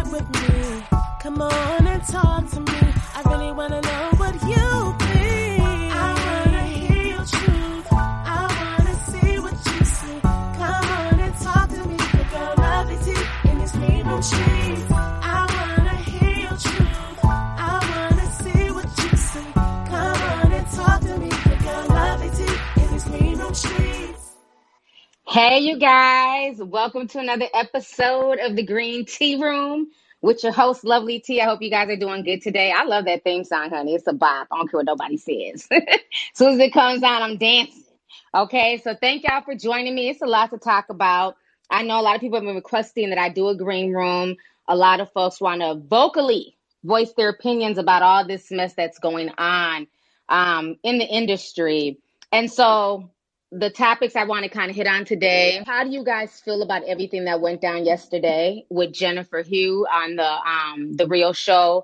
with me. Come on and talk to me. I really wanna know what you think. I wanna hear your truth. I wanna see what you see. Come on and talk to me. Look at lovely teeth in these green room streets. I wanna hear your truth. I wanna see what you see. Come on and talk to me. Look at lovely teeth in these green room streets. Hey, you guys. Welcome to another episode of the Green Tea Room with your host, Lovely T. I hope you guys are doing good today. I love that theme song, honey. It's a bop. I don't care what nobody says. As soon as it comes on, I'm dancing. Okay, so thank y'all for joining me. It's a lot to talk about. I know a lot of people have been requesting that I do a green room. A lot of folks want to vocally voice their opinions about all this mess that's going on in the industry. And so the topics I want to kind of hit on today. How do you guys feel about everything that went down yesterday with Jennifer Hugh on the Real Show?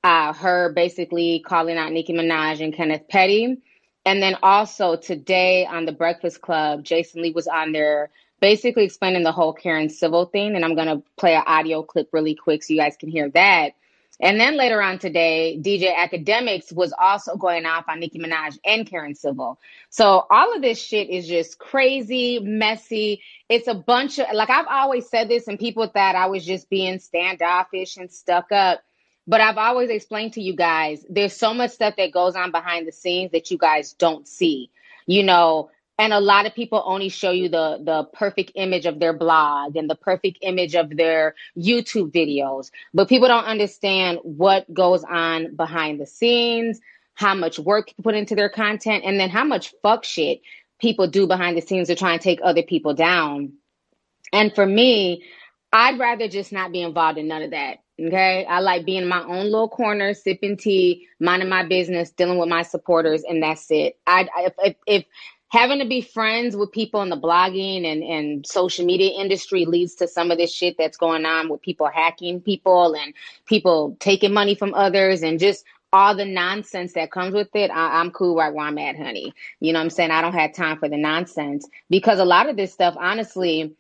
Her basically calling out Nicki Minaj and Kenneth Petty. And then also today on the Breakfast Club, Jason Lee was on there basically explaining the whole Karen Civil thing. And I'm going to play an audio clip really quick so you guys can hear that. And then later on today, DJ Academics was also going off on Nicki Minaj and Karen Civil. So all of this shit is just crazy, messy. It's a bunch of, like I've always said this and people thought I was just being standoffish and stuck up. But I've always explained to you guys, there's so much stuff that goes on behind the scenes that you guys don't see, you know. And a lot of people only show you the perfect image of their blog and the perfect image of their YouTube videos. But people don't understand what goes on behind the scenes, how much work people put into their content, and then how much fuck shit people do behind the scenes to try and take other people down. And for me, I'd rather just not be involved in none of that. Okay. I like being in my own little corner, sipping tea, minding my business, dealing with my supporters, and that's it. If having to be friends with people in the blogging and social media industry leads to some of this shit that's going on with people hacking people and people taking money from others and just all the nonsense that comes with it, I'm cool right where I'm at, honey. You know what I'm saying? I don't have time for the nonsense because a lot of this stuff, honestly,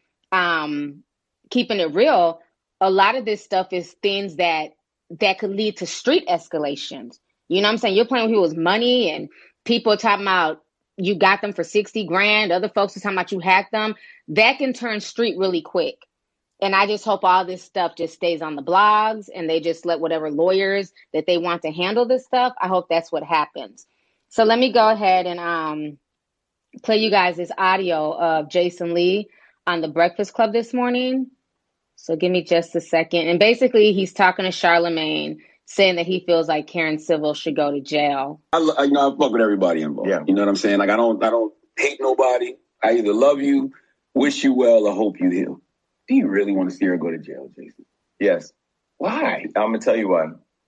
keeping it real, a lot of this stuff is things that could lead to street escalations. You know what I'm saying? You're playing with people's money and people talking about you got them for 60 grand. Other folks are talking about you hacked them. That can turn street really quick. And I just hope all this stuff just stays on the blogs and they just let whatever lawyers that they want to handle this stuff. I hope that's what happens. So let me go ahead and play you guys this audio of Jason Lee on the Breakfast Club this morning. So give me just a second. And basically he's talking to Charlamagne, saying that he feels like Karen Civil should go to jail. I fuck with everybody involved. Yeah. You know what I'm saying? Like I don't hate nobody. I either love you, wish you well, or hope you heal. Do you really want to see her go to jail, Jason? Yes. Why? I'm gonna tell you why.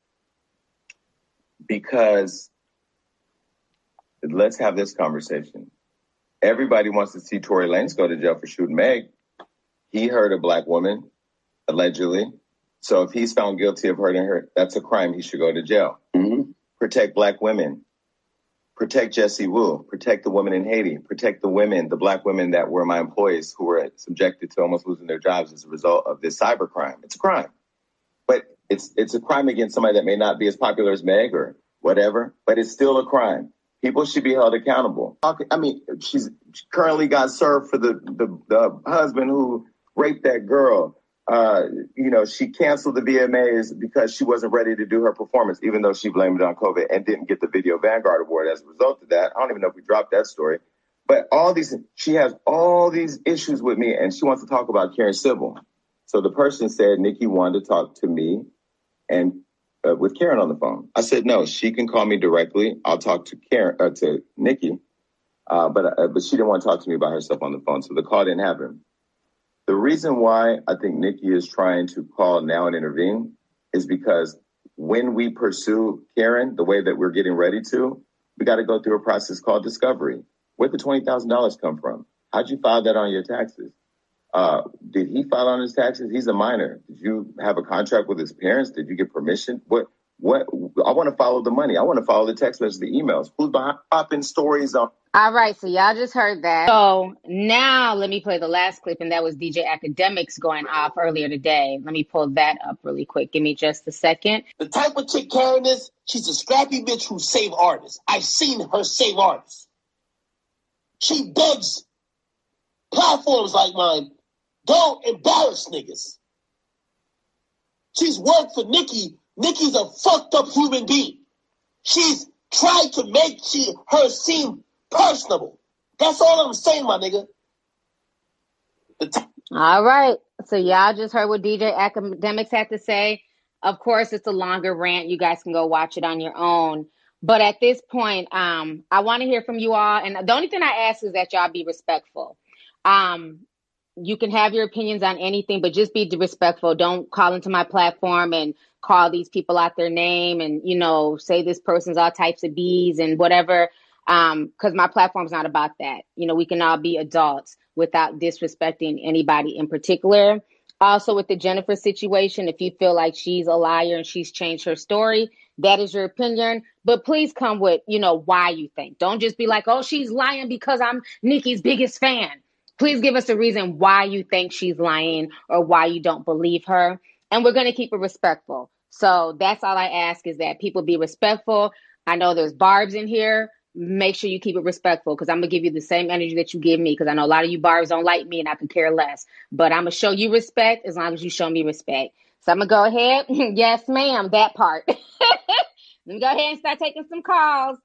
Because let's have this conversation. Everybody wants to see Tory Lanez go to jail for shooting Meg. He hurt a black woman, allegedly. So if he's found guilty of hurting her, that's a crime. He should go to jail. Mm-hmm. Protect black women. Protect Jessie Wu. Protect the women in Haiti. Protect the women, the black women that were my employees who were subjected to almost losing their jobs as a result of this cyber crime. It's a crime. But it's a crime against somebody that may not be as popular as Meg or whatever, but it's still a crime. People should be held accountable. I mean, she currently got served for the husband who raped that girl. She canceled the VMAs because she wasn't ready to do her performance, even though she blamed it on COVID and didn't get the Video Vanguard Award as a result of that. I don't even know if we dropped that story. But she has all these issues with me, and she wants to talk about Karen Civil. So the person said Nicki wanted to talk to me and with Karen on the phone. I said, no, she can call me directly. I'll talk to to Nicki. But she didn't want to talk to me about herself on the phone, so the call didn't happen. The reason why I think Nicki is trying to call now and intervene is because when we pursue Karen the way that we're getting ready to, we got to go through a process called discovery. Where'd the $20,000 come from? How'd you file that on your taxes? Did he file on his taxes? He's a minor. Did you have a contract with his parents? Did you get permission? What I want to follow the money. I want to follow the text messages, the emails. Who's popping stories on? All right, so y'all just heard that. So now let me play the last clip, and that was DJ Academics going off earlier today. Let me pull that up really quick. Give me just a second. The type of chick Karen is, she's a scrappy bitch who save artists. I've seen her save artists. She begs platforms like mine, don't embarrass niggas. She's worked for Nicki. Nicki's a fucked up human being. She's tried to make her seem personable. That's all I'm saying, my nigga. All right. So y'all just heard what DJ Academics had to say. Of course, it's a longer rant. You guys can go watch it on your own. But at this point, I want to hear from you all. And the only thing I ask is that y'all be respectful. You can have your opinions on anything, but just be respectful. Don't call into my platform and call these people out their name and, you know, say this person's all types of B's and whatever. Because my platform's not about that. You know, we can all be adults without disrespecting anybody in particular. Also, with the Jennifer situation, if you feel like she's a liar and she's changed her story, that is your opinion. But please come with, you know, why you think. Don't just be like, oh, she's lying because I'm Nicki's biggest fan. Please give us a reason why you think she's lying or why you don't believe her. And we're going to keep it respectful. So that's all I ask, is that people be respectful. I know there's barbs in here. Make sure you keep it respectful, because I'm going to give you the same energy that you give me, because I know a lot of you barbs don't like me and I could care less. But I'm going to show you respect as long as you show me respect. So I'm going to go ahead. Yes, ma'am, that part. Let me go ahead and start taking some calls.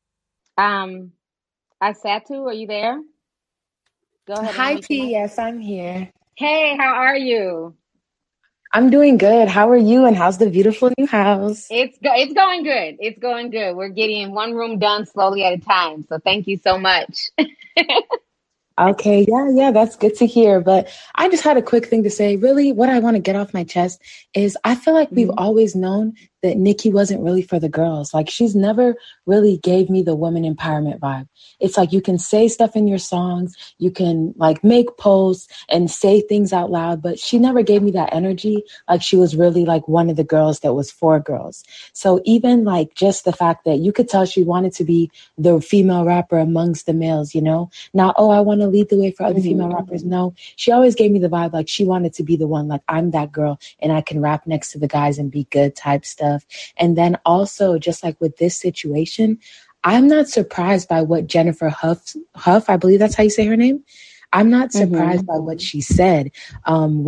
Asatu, are you there? Go ahead. Hi, T. Yes, I'm here. Hey, how are you? I'm doing good. How are you? And how's the beautiful new house? It's going good. It's going good. We're getting one room done slowly at a time. So thank you so much. Okay. Yeah, that's good to hear. But I just had a quick thing to say. Really, what I want to get off my chest is I feel like we've always known that Nicki wasn't really for the girls. Like, she's never really gave me the woman empowerment vibe. It's like you can say stuff in your songs, you can like make posts and say things out loud, but she never gave me that energy. Like, she was really like one of the girls that was for girls. So even like just the fact that you could tell she wanted to be the female rapper amongst the males, you know, not, oh, I want to lead the way for other female rappers. No, she always gave me the vibe like she wanted to be the one, like I'm that girl and I can rap next to the guys and be good type stuff. And then also, just like with this situation, I'm not surprised by what Jennifer Huff, I believe that's how you say her name. I'm not surprised by what she said I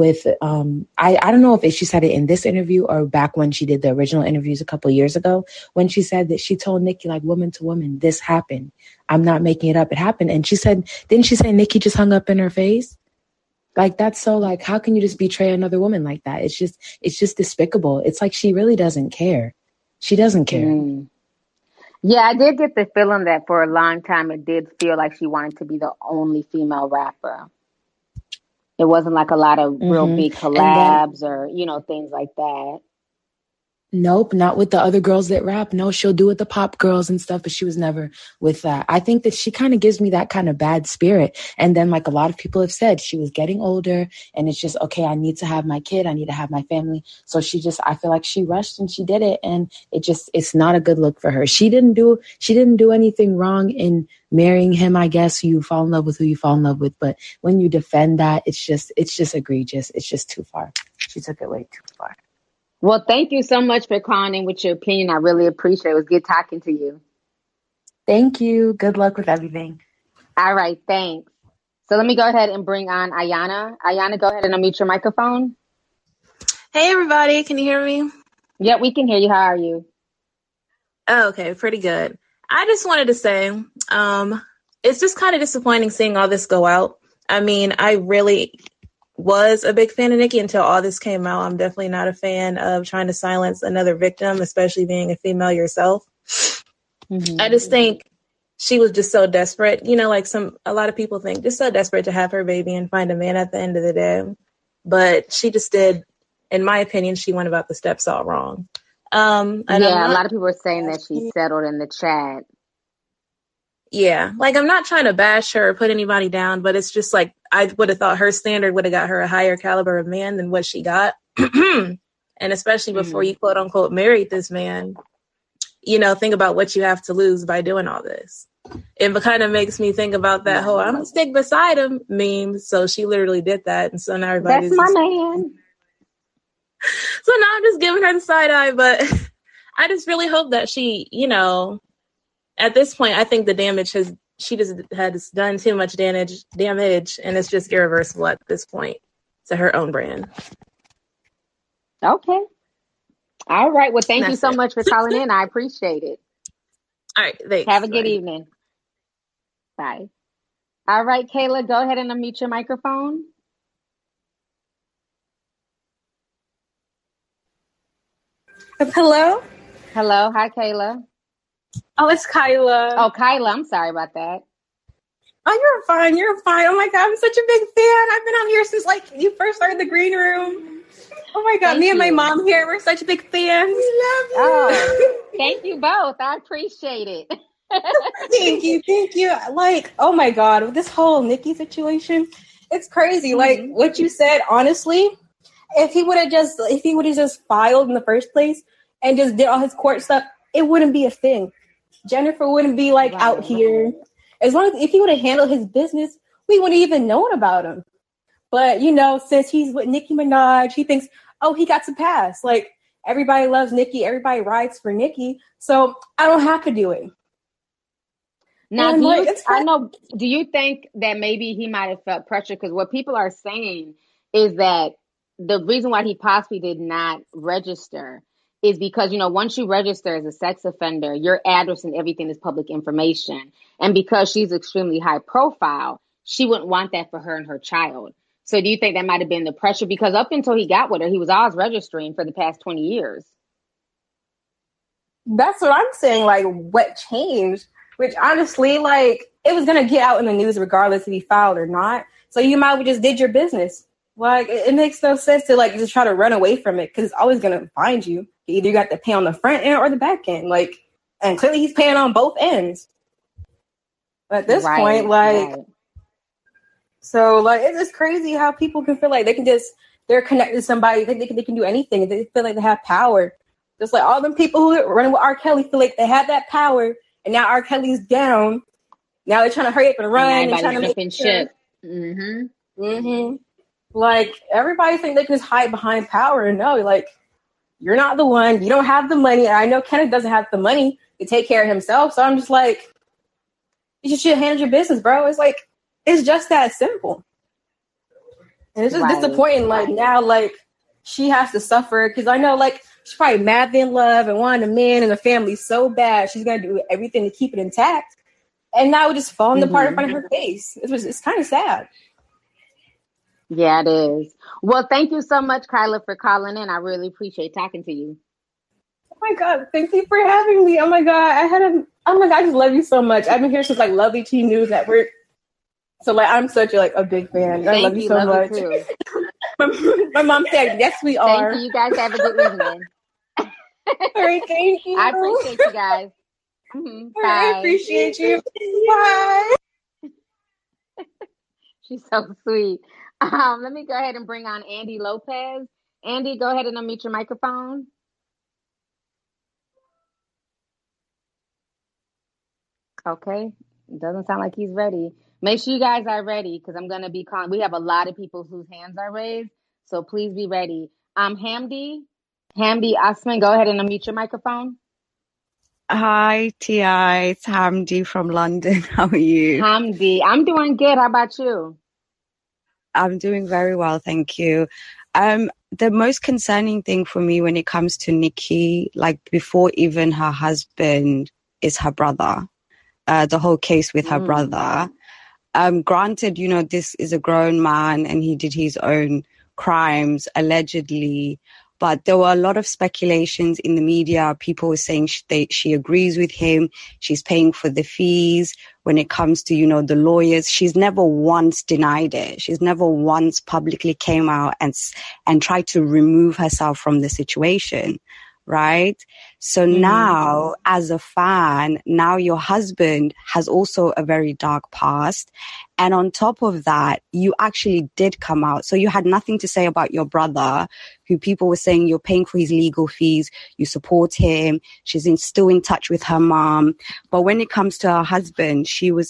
don't know if she said it in this interview or back when she did the original interviews a couple of years ago, when she said that she told Nicki, like, woman to woman, this happened. I'm not making it up. It happened. And she said, didn't she say Nicki just hung up in her face? Like, that's so, like, how can you just betray another woman like that? It's just despicable. It's like she really doesn't care. She doesn't care. Yeah, I did get the feeling that for a long time it did feel like she wanted to be the only female rapper. It wasn't like a lot of real big collabs or, you know, things like that. Nope, not with the other girls that rap. No, she'll do with the pop girls and stuff, but she was never with that. I think that she kind of gives me that kind of bad spirit. And then, like a lot of people have said, she was getting older and it's just, okay, I need to have my kid. I need to have my family. So I feel like she rushed and she did it. And it's not a good look for her. She didn't do anything wrong in marrying him, I guess. You fall in love with who you fall in love with. But when you defend that, it's just egregious. It's just too far. She took it way too far. Well, thank you so much for calling in with your opinion. I really appreciate it. It was good talking to you. Thank you. Good luck with everything. All right. Thanks. So let me go ahead and bring on Ayana. Ayana, go ahead and unmute your microphone. Hey, everybody. Can you hear me? Yeah, we can hear you. How are you? Oh, okay. Pretty good. I just wanted to say it's just kind of disappointing seeing all this go out. I mean, I really was a big fan of Nicki until all this came out. I'm definitely not a fan of trying to silence another victim, especially being a female yourself. I just think she was just so desperate, you know, like a lot of people think, just so desperate to have her baby and find a man at the end of the day. But she just did, in my opinion, she went about the steps all wrong. A lot of people are saying that she settled in the chat. Yeah, like I'm not trying to bash her or put anybody down, but it's just like I would have thought her standard would have got her a higher caliber of man than what she got. And especially before you quote unquote married this man, think about what you have to lose by doing all this. It kind of makes me think about that whole "I'm gonna stick beside him" meme. So she literally did that, and so now everybody's that's my man. So now I'm just giving her the side eye, but I just really hope that she, at this point, I think the damage has done too much damage, and it's just irreversible at this point to her own brand. Okay. All right. Well, thank you so much for calling in. I appreciate it. All right. Thanks. Have a good evening. Bye. All right, Kayla, go ahead and unmute your microphone. Hello? Hello. Hi, Kayla. Oh, it's Kyla. Oh, Kyla. I'm sorry about that. Oh, you're fine. You're fine. Oh, my God. I'm such a big fan. I've been on here since, you first started the Green Room. Oh, my God. Me and my mom here, we're such big fans. We love you. Oh, thank you both. I appreciate it. Thank you. Oh, my God. With this whole Nicki situation, it's crazy. Mm-hmm. What you said, honestly, if he would have just filed in the first place and just did all his court stuff, it wouldn't be a thing. Jennifer wouldn't be out here. As long as if he would have handled his business, we wouldn't even known about him. But since he's with Nicki Minaj, he thinks, oh, he got to pass. Everybody loves Nicki, everybody rides for Nicki, so I don't have to do it. Now, do you think that maybe he might have felt pressure? Because what people are saying is that the reason why he possibly did not register is because, once you register as a sex offender, your address and everything is public information. And because she's extremely high profile, she wouldn't want that for her and her child. So do you think that might have been the pressure? Because up until he got with her, he was always registering for the past 20 years. That's what I'm saying. What changed? Which honestly, it was going to get out in the news regardless if he filed or not. So you might have just did your business. It makes no sense to just try to run away from it because it's always going to find you. You either got to pay on the front end or the back end. And clearly he's paying on both ends. But at this point, so it's just crazy how people can feel like they're connected to somebody. They can do anything. They feel like they have power. Just like all them people who running with R. Kelly feel like they have that power, and now R. Kelly's down. Now they're trying to hurry up and run and trying to make shit. Mm-hmm. Mm-hmm. Everybody think they can just hide behind power, and no, you're not the one. You don't have the money. And I know Kenneth doesn't have the money to take care of himself. So I'm just you should handle your business, bro. It's just that simple. And it's just disappointing. Now, she has to suffer because I know, she's probably mad in love and wanted a man and a family so bad. She's going to do everything to keep it intact. And now it just falling apart in front of her face. It's kind of sad. Yeah, it is. Well, thank you so much, Kyla, for calling in. I really appreciate talking to you. Oh my God, thank you for having me. Oh my God, I just love you so much. I've been here since Lovely Tea News Network. So I'm such a big fan. I love you so much. My mom said, yes, we are. Thank you. You guys have a good evening. All right, thank you. I appreciate you guys. Mm-hmm. Bye. I appreciate you. Bye. She's so sweet. Let me go ahead and bring on Andy Lopez. Andy, go ahead and unmute your microphone. Okay. Doesn't sound like he's ready. Make sure you guys are ready because I'm going to be calling. We have a lot of people whose hands are raised, so please be ready. Hamdi Osman, go ahead and unmute your microphone. Hi, T.I. It's Hamdi from London. How are you? Hamdi, I'm doing good. How about you? I'm doing very well, thank you. The most concerning thing for me when it comes to Nicki, before even her husband, is her brother. The whole case with her brother. Granted, this is a grown man and he did his own crimes, allegedly. But there were a lot of speculations in the media. People were saying she agrees with him. She's paying for the fees. When it comes to, the lawyers, she's never once denied it. She's never once publicly came out and tried to remove herself from the situation. Right? So now, as a fan, now your husband has also a very dark past. And on top of that, you actually did come out. So you had nothing to say about your brother, who people were saying you're paying for his legal fees. You support him. She's still in touch with her mom. But when it comes to her husband, she went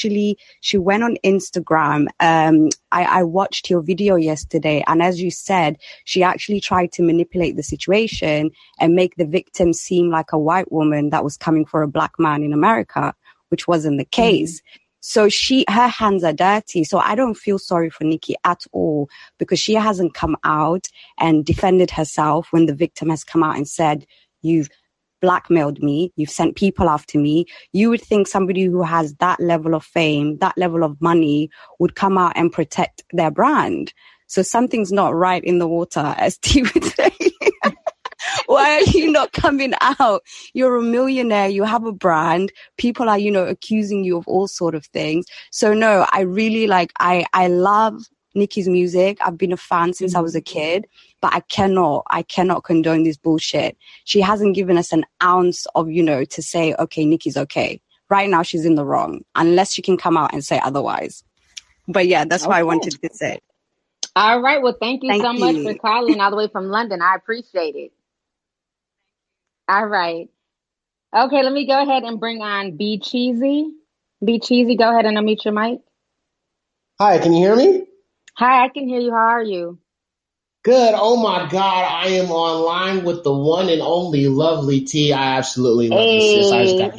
on Instagram. I watched your video yesterday. And as you said, she actually tried to manipulate the situation and make the victim seem like a white woman that was coming for a black man in America, which wasn't the case. So her hands are dirty. So I don't feel sorry for Nicki at all, because she hasn't come out and defended herself when the victim has come out and said, you've blackmailed me, you've sent people after me. You would think somebody who has that level of fame, that level of money, would come out and protect their brand. So something's not right in the water, as T would say. Why are you not coming out? You're a millionaire. You have a brand. People are, accusing you of all sort of things. So no, I really I love Nicki's music. I've been a fan since I was a kid, but I cannot condone this bullshit. She hasn't given us an ounce of, to say, okay, Nicki's okay. Right now, she's in the wrong, unless she can come out and say otherwise. But yeah, that's what I wanted to say. All right. Well, thank you so much for calling all the way from London. I appreciate it. All right. Okay, let me go ahead and bring on Be Cheesy. Be Cheesy, go ahead and unmute your mic. Hi, can you hear me? Hi, I can hear you. How are you? Good. Oh my God, I am online with the one and only Lovely T. I absolutely love you,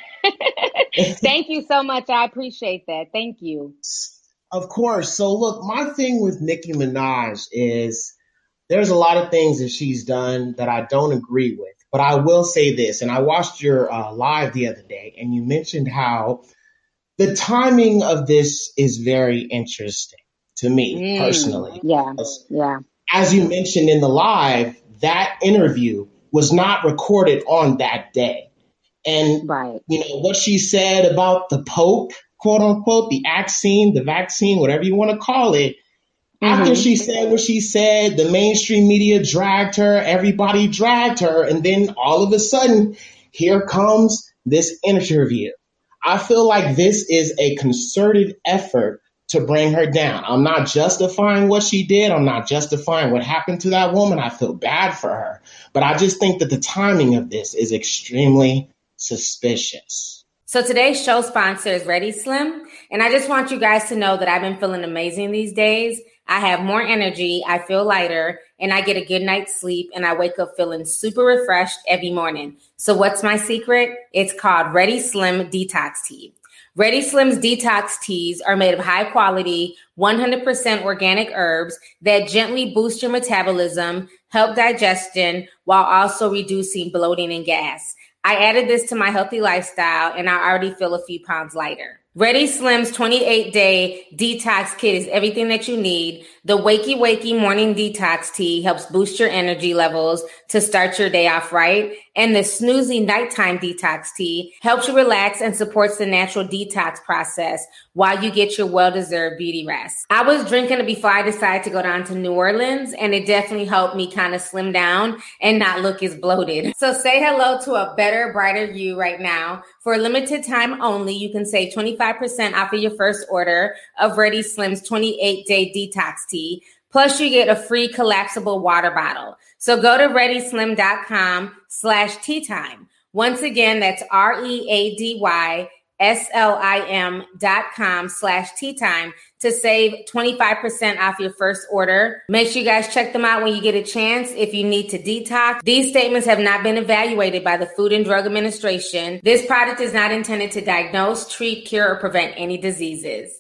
sis. Thank you so much. I appreciate that. Thank you. Of course. So look, my thing with Nicki Minaj is there's a lot of things that she's done that I don't agree with. But I will say this, and I watched your live the other day, and you mentioned how the timing of this is very interesting to me personally. Yeah. As you mentioned in the live, that interview was not recorded on that day. And, what she said about the Pope, quote unquote, the vaccine, whatever you want to call it, after she said what she said, the mainstream media dragged her, everybody dragged her, and then all of a sudden, here comes this interview. I feel like this is a concerted effort to bring her down. I'm not justifying what she did. I'm not justifying what happened to that woman. I feel bad for her. But I just think that the timing of this is extremely suspicious. So today's show sponsor is Ready Slim. And I just want you guys to know that I've been feeling amazing these days. I have more energy, I feel lighter, and I get a good night's sleep, and I wake up feeling super refreshed every morning. So what's my secret? It's called Ready Slim Detox Tea. Ready Slim's detox teas are made of high quality, 100% organic herbs that gently boost your metabolism, help digestion, while also reducing bloating and gas. I added this to my healthy lifestyle, and I already feel a few pounds lighter. Ready Slim's 28-day detox kit is everything that you need. The Wakey Wakey Morning Detox Tea helps boost your energy levels to start your day off right. And the Snoozy Nighttime Detox Tea helps you relax and supports the natural detox process while you get your well-deserved beauty rest. I was drinking it before I decided to go down to New Orleans, and it definitely helped me kind of slim down and not look as bloated. So say hello to a better, brighter you right now. For a limited time only, you can save 25% off of your first order of Ready Slim's 28-day detox tea. Plus, you get a free collapsible water bottle. So go to readyslim.com/tea time. Once again, that's READYSLIM.com/tea time to save 25% off your first order. Make sure you guys check them out when you get a chance if you need to detox. These statements have not been evaluated by the Food and Drug Administration. This product is not intended to diagnose, treat, cure, or prevent any diseases.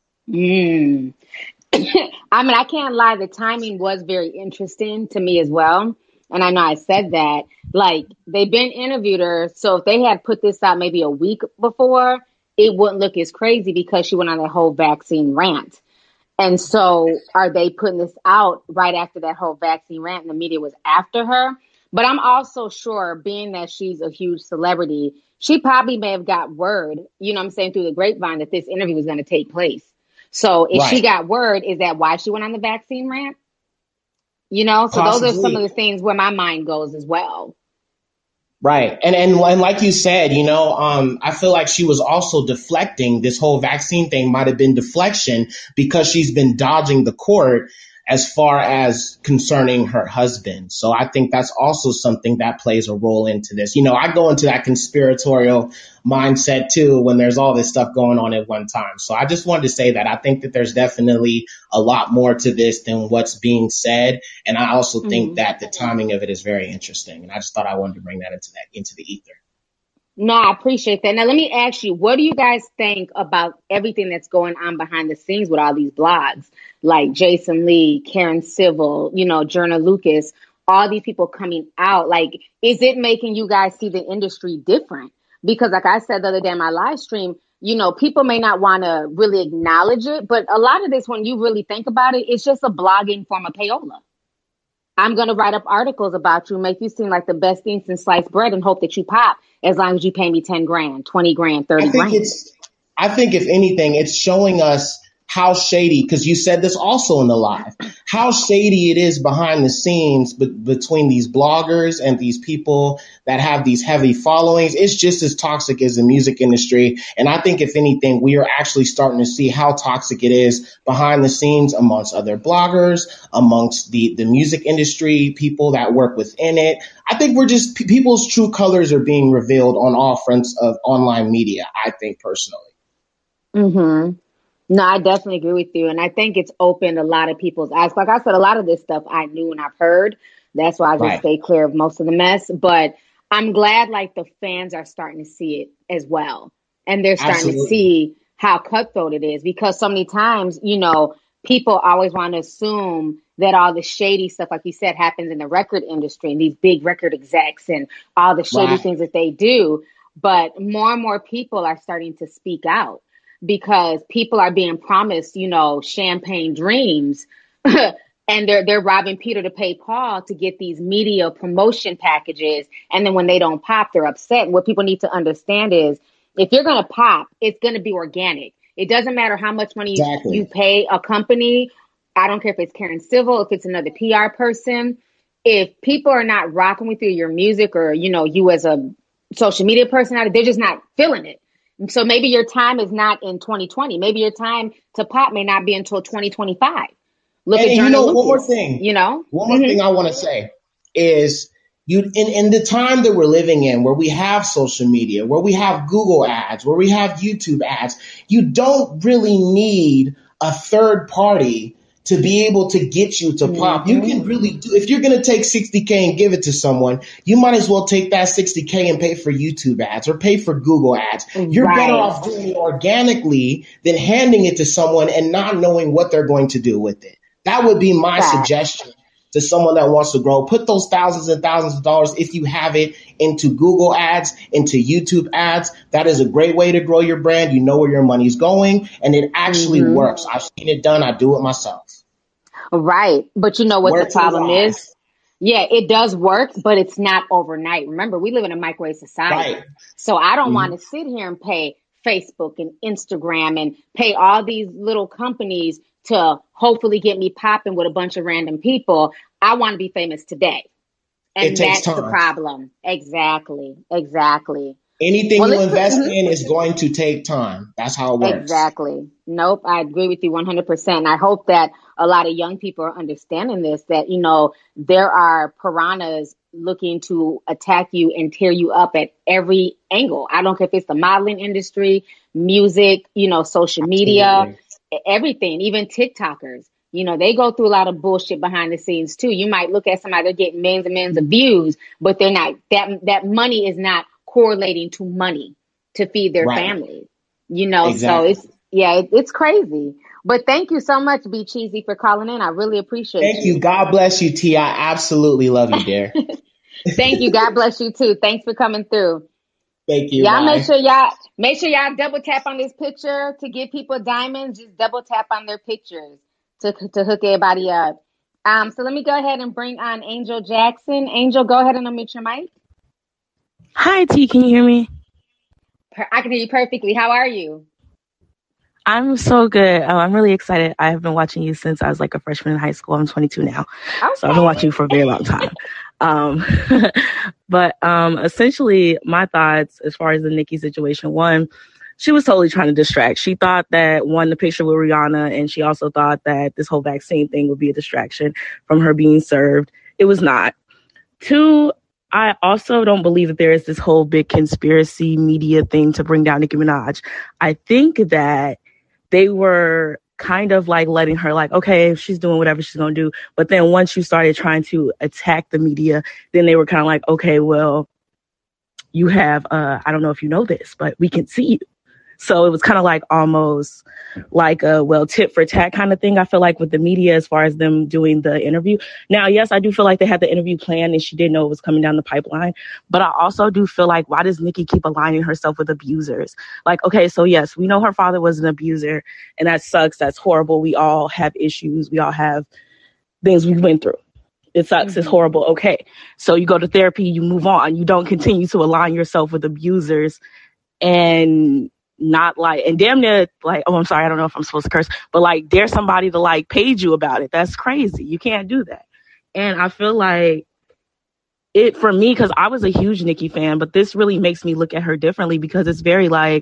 I mean, I can't lie. The timing was very interesting to me as well. And I know I said that, like, they've been interviewed her. So if they had put this out maybe a week before, it wouldn't look as crazy because she went on that whole vaccine rant. And so are they putting this out right after that whole vaccine rant and the media was after her? But I'm also sure, being that she's a huge celebrity, she probably may have got word, you know what I'm saying, through the grapevine that this interview was going to take place. So if she got word, is that why she went on the vaccine rant? You know, so Possibly. Those are some of the things where my mind goes as well. Right. And like you said, I feel like she was also deflecting. This whole vaccine thing might have been deflection because she's been dodging the court as far as concerning her husband. So I think that's also something that plays a role into this. I go into that conspiratorial mindset too when there's all this stuff going on at one time. So I just wanted to say that I think that there's definitely a lot more to this than what's being said. And I also think that the timing of it is very interesting. And I just thought I wanted to bring that into the ether. No, I appreciate that. Now, let me ask you, what do you guys think about everything that's going on behind the scenes with all these blogs, like Jason Lee, Karen Civil, Joyner Lucas, all these people coming out? Like, is it making you guys see the industry different? Because like I said the other day in my live stream, people may not want to really acknowledge it, but a lot of this, when you really think about it, it's just a blogging form of payola. I'm going to write up articles about you, make you seem like the best thing since sliced bread and hope that you pop as long as you pay me 10 grand, 20 grand, 30 grand. I think if anything, it's showing us how shady, because you said this also in the live, how shady it is behind the scenes between these bloggers and these people that have these heavy followings. It's just as toxic as the music industry. And I think if anything, we are actually starting to see how toxic it is behind the scenes amongst other bloggers, amongst the music industry, people that work within it. I think people's true colors are being revealed on all fronts of online media, I think personally. Mm-hmm. No, I definitely agree with you. And I think it's opened a lot of people's eyes. Like I said, a lot of this stuff I knew and I've heard. That's why I just stay clear of most of the mess. But I'm glad like the fans are starting to see it as well. And they're starting to see how cutthroat it is, because so many times, people always want to assume that all the shady stuff, like you said, happens in the record industry and these big record execs and all the shady things that they do. But more and more people are starting to speak out, because people are being promised, champagne dreams and they're robbing Peter to pay Paul to get these media promotion packages. And then when they don't pop, they're upset. And what people need to understand is if you're going to pop, it's going to be organic. It doesn't matter how much money you pay a company. I don't care if it's Karen Civil, if it's another PR person. If people are not rocking with you, your music, or, you as a social media personality, they're just not feeling it. So maybe your time is not in 2020. Maybe your time to pop may not be until 2025. Look at Joyner Lucas. One more thing. One more thing I want to say is in the time that we're living in, where we have social media, where we have Google ads, where we have YouTube ads, you don't really need a third party to be able to get you to pop. You can really do, if you're going to take $60K and give it to someone, you might as well take that $60K and pay for YouTube ads or pay for Google ads. You're better off doing it organically than handing it to someone and not knowing what they're going to do with it. That would be my suggestion to someone that wants to grow. Put those thousands and thousands of dollars, if you have it, into Google ads, into YouTube ads. That is a great way to grow your brand. You know where your money's going, and it actually works. I've seen it done. I do it myself. Right. But you know what the problem is? Yeah, it does work, but it's not overnight. Remember, we live in a microwave society. So I don't want to sit here and pay Facebook and Instagram and pay all these little companies to hopefully get me popping with a bunch of random people. I want to be famous today. And that's the problem. Exactly. Anything you invest in is going to take time. That's how it works. Exactly. Nope. I agree with you 100%. And I hope that a lot of young people are understanding this, that, there are piranhas looking to attack you and tear you up at every angle. I don't care if it's the modeling industry, music, social media, everything, even TikTokers. They go through a lot of bullshit behind the scenes too. You might look at somebody, they're getting millions and millions of views, but they're not, that money is not correlating to money to feed their family, So it's crazy. But thank you so much, Be Cheesy, for calling in. I really appreciate it. Thank you. God bless you, T. I absolutely love you, dear. Thank you. God bless you too. Thanks for coming through. Thank you. Y'all make sure y'all double tap on this picture to give people diamonds. Just double tap on their pictures to hook everybody up. So let me go ahead and bring on Angel Jackson. Angel, go ahead and unmute your mic. Hi, T. Can you hear me? I can hear you perfectly. How are you? I'm so good. I'm really excited. I have been watching you since I was like a freshman in high school. I'm 22 now. Okay. So I've been watching you for a very long time. But essentially, my thoughts as far as the Nicki situation, one, she was totally trying to distract. She thought that, one, the picture with Rihanna, and she also thought that this whole vaccine thing would be a distraction from her being served. It was not. Two, I also don't believe that there is this whole big conspiracy media thing to bring down Nicki Minaj. I think that they were kind of like letting her like, okay, she's doing whatever she's going to do. But then once you started trying to attack the media, then they were kind of like, okay, well, you have, I don't know if you know this, but we can see you. So it was kind of like almost like a, well, tit for tat kind of thing, I feel like, with the media as far as them doing the interview. Now, yes, I do feel like they had the interview planned and she did know it was coming down the pipeline. But I also do feel like, why does Nicki keep aligning herself with abusers? Like, okay, so yes, we know her father was an abuser and that sucks. That's horrible. We all have issues. We all have things we went through. It sucks. It's horrible. Okay. So you go to therapy, you move on. You don't continue to align yourself with abusers and not like, and damn near like, oh, I'm sorry, I don't know if I'm supposed to curse, but like dare somebody to like page you about it. That's crazy. You can't do that. And I feel like it, for me, because I was a huge Nicki fan, but this really makes me look at her differently because it's very like,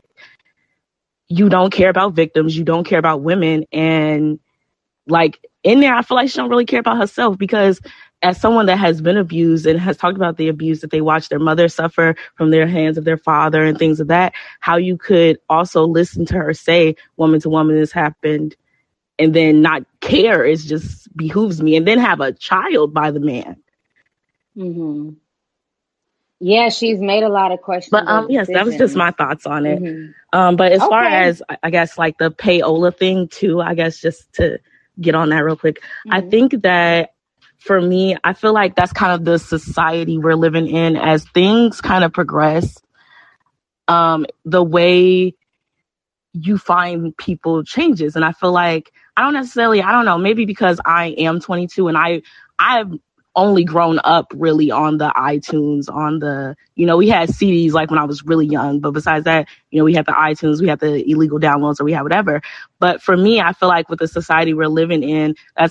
you don't care about victims, you don't care about women, and like in there, I feel like she don't really care about herself because as someone that has been abused and has talked about the abuse that they watched their mother suffer from their hands of their father and things of that, how you could also listen to her say woman to woman this happened and then not care is just behooves me, and then have a child by the man. Mm-hmm. Yeah, she's made a lot of questions. But yes, that was just my thoughts on it. But as far as, I guess, like the payola thing too, I guess just to get on that real quick, I think that for me, I feel like that's kind of the society we're living in as things kind of progress. The way you find people changes. And I feel like, I don't know, maybe because I am 22 and I've only grown up really on the iTunes, on the, we had CDs like when I was really young, but besides that, we had the iTunes, we had the illegal downloads, or we had whatever. But for me, I feel like with the society we're living in, that's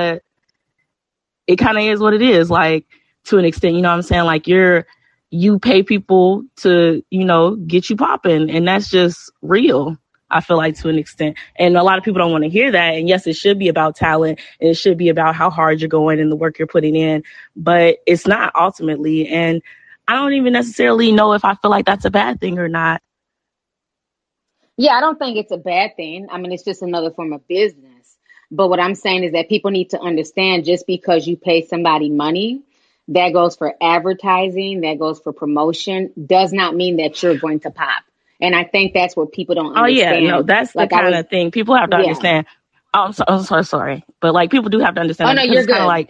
it kind of is what it is, like, to an extent, you know what I'm saying? Like, you pay people to, get you popping, and that's just real, I feel like, to an extent. And a lot of people don't want to hear that. And yes, it should be about talent, and it should be about how hard you're going and the work you're putting in, but it's not ultimately. And I don't even necessarily know if I feel like that's a bad thing or not. Yeah, I don't think it's a bad thing. I mean, it's just another form of business. But what I'm saying is that people need to understand, just because you pay somebody money, that goes for advertising, that goes for promotion, does not mean that you're going to pop. And I think that's what people don't understand. Oh, yeah, no, that's the kind of thing people have to understand. Oh, I'm so sorry. But like, people do have to understand. Oh, no, you're good.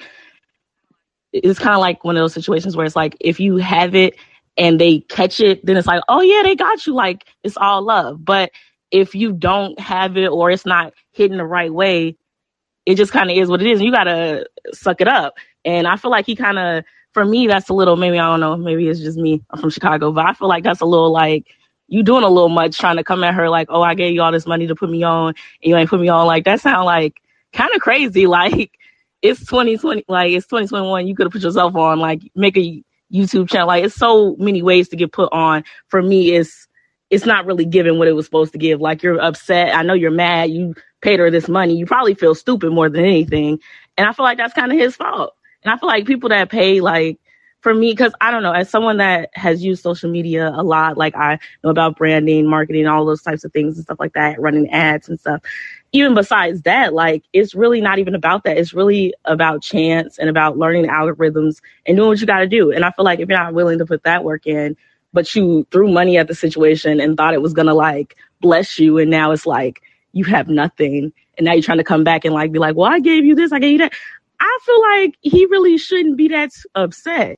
It's kind of like one of those situations where it's like, if you have it and they catch it, then it's like, oh yeah, they got you. Like, it's all love. But if you don't have it, or it's not hidden the right way, it just kind of is what it is. And you got to suck it up. And I feel like he kind of, for me, that's a little, maybe, I don't know, maybe it's just me. I'm from Chicago, but I feel like that's a little like, you doing a little much trying to come at her like, oh, I gave you all this money to put me on and you ain't put me on. Like, that sound like kind of crazy. Like, it's 2020, like, it's 2021. You could have put yourself on, like, make a YouTube channel. Like, it's so many ways to get put on. For me, it's not really giving what it was supposed to give. Like, you're upset. I know you're mad. You paid her this money. You probably feel stupid more than anything. And I feel like that's kind of his fault. And I feel like people that pay, like, for me, because I don't know, as someone that has used social media a lot, like, I know about branding, marketing, all those types of things and stuff like that, running ads and stuff. Even besides that, like, it's really not even about that. It's really about chance and about learning algorithms and doing what you got to do. And I feel like if you're not willing to put that work in, but you threw money at the situation and thought it was going to, like, bless you, and now it's like you have nothing, and now you're trying to come back and, like, be like, well, I gave you this, I gave you that. I feel like he really shouldn't be that upset.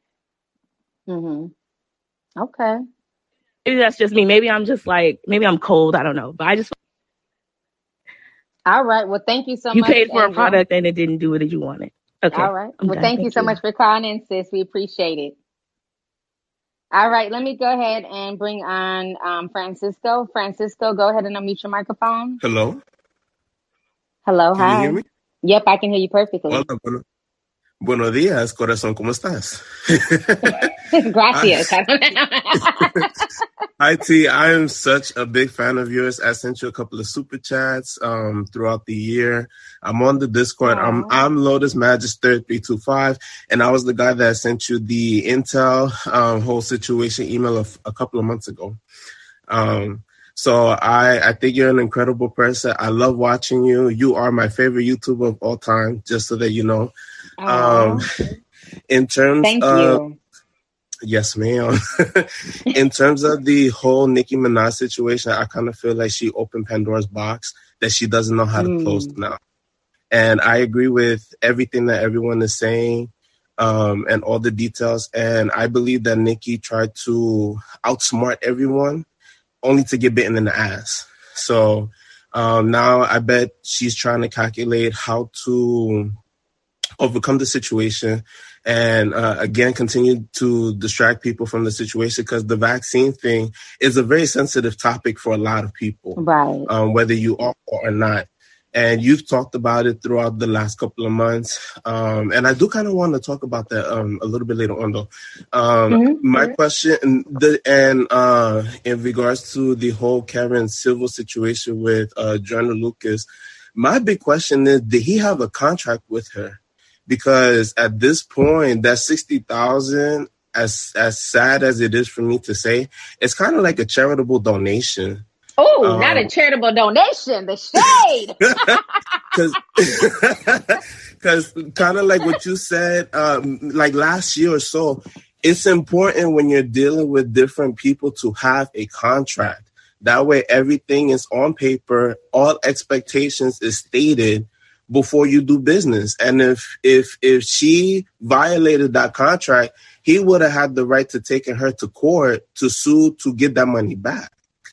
Mm-hmm. Okay. Maybe that's just me. Maybe I'm just like, maybe I'm cold. I don't know. But I just. All right. Well, thank you so much. You paid for a product and it didn't do what you wanted. Okay. All right. Well, thank you so much for calling in, sis. We appreciate it. All right. Let me go ahead and bring on Francisco. Francisco, go ahead and unmute your microphone. Hello. Hello. Can hi. you hear me? Yep, I can hear you perfectly. Hola, Buenos días, corazón, ¿cómo estás? Gracias. Hi, T. I am such a big fan of yours. I sent you a couple of super chats throughout the year. I'm on the Discord. I'm Lotus Magister 325, and I was the guy that sent you the Intel whole situation email a couple of months ago. So I think you're an incredible person. I love watching you. You are my favorite YouTuber of all time, just so that you know. In terms Thank of you. Yes, ma'am. In terms of the whole Nicki Minaj situation, I kind of feel like she opened Pandora's box that she doesn't know how to close now. And I agree with everything that everyone is saying and all the details. And I believe that Nicki tried to outsmart everyone only to get bitten in the ass. So now I bet she's trying to calculate how to overcome the situation and again continue to distract people from the situation, because the vaccine thing is a very sensitive topic for a lot of people, right? Whether you are or not. And you've talked about it throughout the last couple of months. And I do kind of want to talk about that a little bit later on, though. My question, in regards to the whole Karen Civil situation with Joyner Lucas, my big question is, did he have a contract with her? Because at this point, that $60,000, as sad as it is for me to say, it's kind of like a charitable donation. Oh, not a charitable donation. The shade. Because kind of like what you said, like last year or so, it's important when you're dealing with different people to have a contract. That way, everything is on paper. All expectations is stated before you do business. And if she violated that contract, he would have had the right to take her to court to sue to get that money back.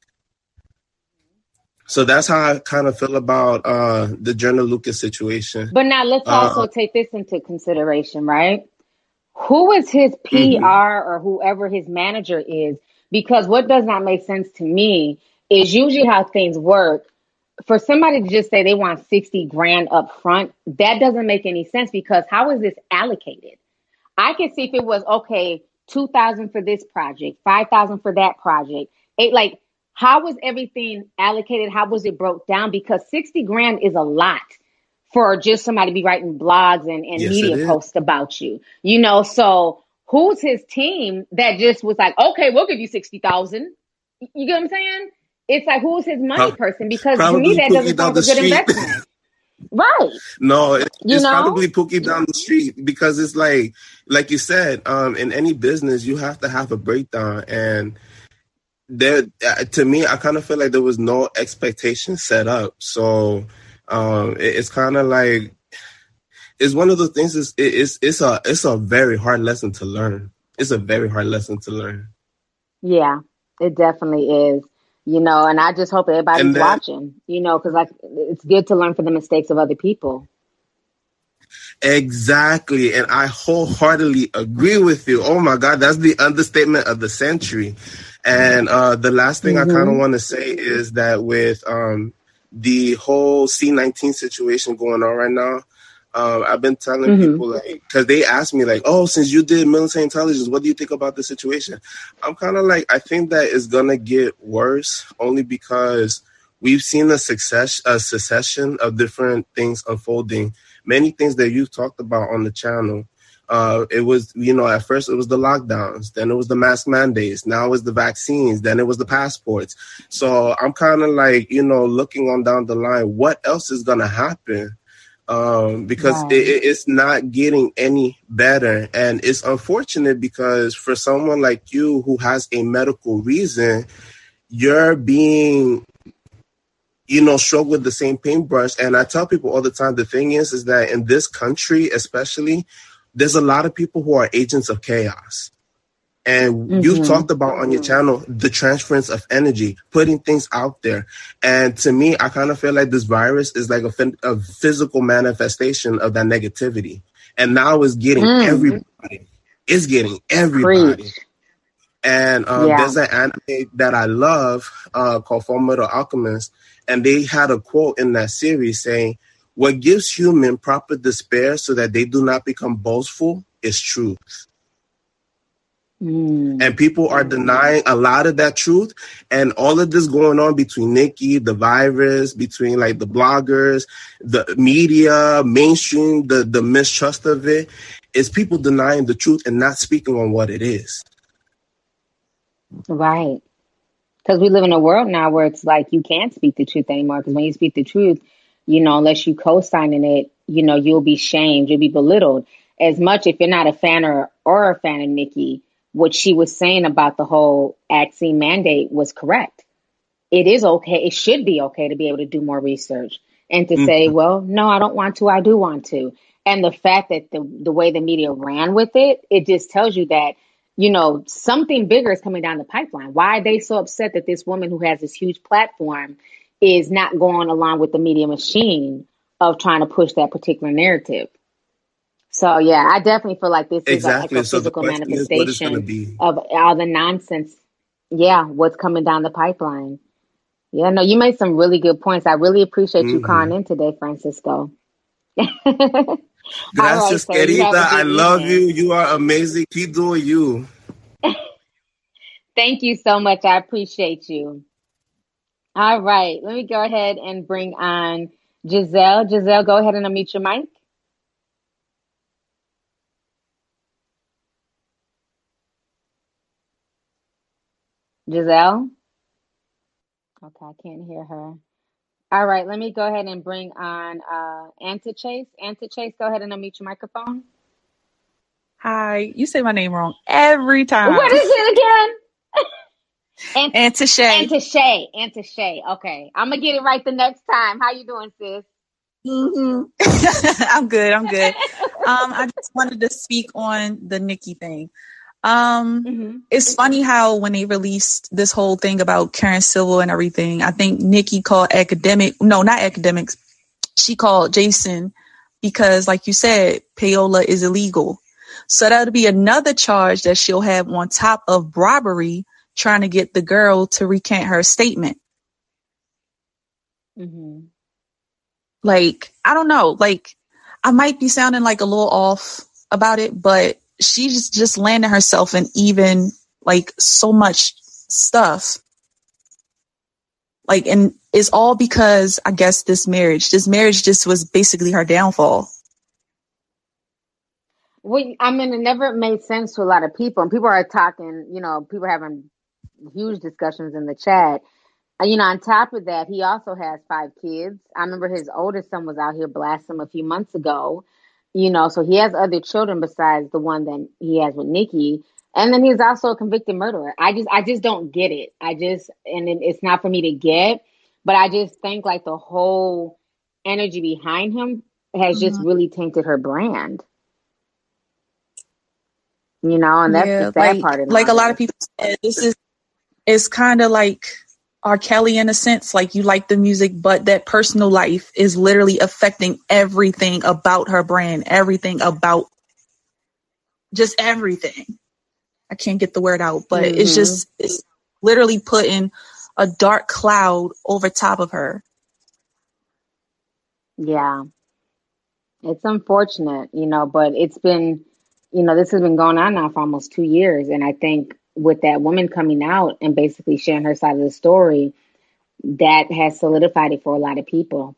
So that's how I kind of feel about the Joyner Lucas situation. But now let's also take this into consideration, right? Who is his PR or whoever his manager is? Because what does not make sense to me is usually how things work. For somebody to just say they want $60,000 up front, that doesn't make any sense, because how is this allocated? I can see if it was, okay, $2,000 for this project, $5,000 for that project. How was everything allocated? How was it broke down? Because $60,000 is a lot for just somebody to be writing blogs and media posts about you. You know, so who's his team that just was like, okay, we'll give you $60,000. You get what I'm saying? It's like, who's his money person? Because to me, that doesn't sound like a good investment. Right. No, it's probably Pookie down the street, because it's like you said, in any business, you have to have a breakdown. And there, to me, I kind of feel like there was no expectation set up. So it's kind of like, it's one of the things, it's a very hard lesson to learn. It's a very hard lesson to learn. Yeah, it definitely is. You know, and I just hope everybody's watching, you know, because it's good to learn from the mistakes of other people. Exactly. And I wholeheartedly agree with you. Oh, my God, that's the understatement of the century. And the last thing I kind of want to say is that with the whole C-19 situation going on right now, I've been telling people, because they ask me, oh, since you did military intelligence, what do you think about the situation? I'm kind of I think that it's going to get worse, only because we've seen a succession of different things unfolding. Many things that you've talked about on the channel. It was, at first it was the lockdowns, then it was the mask mandates, now it was the vaccines, then it was the passports. So I'm kind of looking on down the line, what else is going to happen? Because it's not getting any better. And it's unfortunate, because for someone like you who has a medical reason, you're being, struck with the same paintbrush. And I tell people all the time, the thing is that in this country, especially, there's a lot of people who are agents of chaos. And you've talked about on your channel the transference of energy, putting things out there. And to me, I kind of feel like this virus is like a physical manifestation of that negativity. And now it's getting everybody. It's getting everybody. Preach. And there's an anime that I love called Fullmetal Alchemist. And they had a quote in that series saying, What gives human proper despair so that they do not become boastful is truth. And people are denying a lot of that truth. And all of this going on between Nicki, the virus, between like the bloggers, the media, mainstream, the mistrust of it, is people denying the truth and not speaking on what it is. Right. Because we live in a world now where it's like you can't speak the truth anymore. Because when you speak the truth, you know, unless you co-signing it, you know, you'll be shamed, you'll be belittled. As much if you're not a fan or a fan of Nicki, what she was saying about the whole vaccine mandate was correct. It is okay. It should be okay to be able to do more research and to say, well, no, I don't want to. I do want to. And the fact that the way the media ran with it, it just tells you that, you know, something bigger is coming down the pipeline. Why are they so upset that this woman who has this huge platform is not going along with the media machine of trying to push that particular narrative? So, yeah, I definitely feel like this is like a physical manifestation of all the nonsense. Yeah, what's coming down the pipeline. Yeah, no, you made some really good points. I really appreciate you calling in today, Francisco. Gracias, querida. I love you. You are amazing. Keep doing you. Thank you so much. I appreciate you. All right. Let me go ahead and bring on Giselle. Giselle, go ahead and unmute your mic. Giselle? Okay, I can't hear her. All right, let me go ahead and bring on Antachase. Antachase, go ahead and unmute your microphone. Hi, you say my name wrong every time. What is it again? Antachase. Antachase. Okay, I'm gonna get it right the next time. How you doing, sis? I'm good. I just wanted to speak on the Nicki thing. It's funny how when they released this whole thing about Karen Civil and everything, I think Nicki called she called Jason because, like you said, payola is illegal. So that'll be another charge that she'll have on top of robbery, trying to get the girl to recant her statement. Like, I don't know, like, I might be sounding like a little off about it, but she's just landing herself in even like so much stuff. Like, and it's all because I guess this marriage just was basically her downfall. Well, I mean, it never made sense to a lot of people, and people are talking, you know, people are having huge discussions in the chat. You know, on top of that, he also has 5 kids. I remember his oldest son was out here blasting him a few months ago. You know, so he has other children besides the one that he has with Nicki. And then he's also a convicted murderer. I just don't get it. It's not for me to get, but I just think like the whole energy behind him has just really tainted her brand. You know, and that's the sad part of it. Like a lot of people said, it's kind of like R. Kelly in a sense, like you like the music, but that personal life is literally affecting everything about her brand, everything about just everything. I can't get the word out, but it's literally putting a dark cloud over top of her. Yeah. It's unfortunate, you know, but it's been, you know, this has been going on now for almost 2 years. And I think with that woman coming out and basically sharing her side of the story, that has solidified it for a lot of people.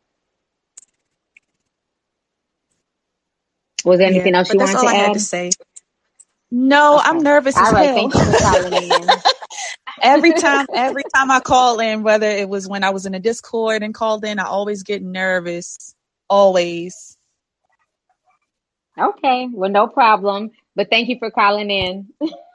Was there anything else you wanted to add? That's all I had to say. No, okay. I'm nervous as hell. Thank you for calling in. Every time I call in, whether it was when I was in a Discord and called in, I always get nervous. Always. Okay, well, no problem. But thank you for calling in.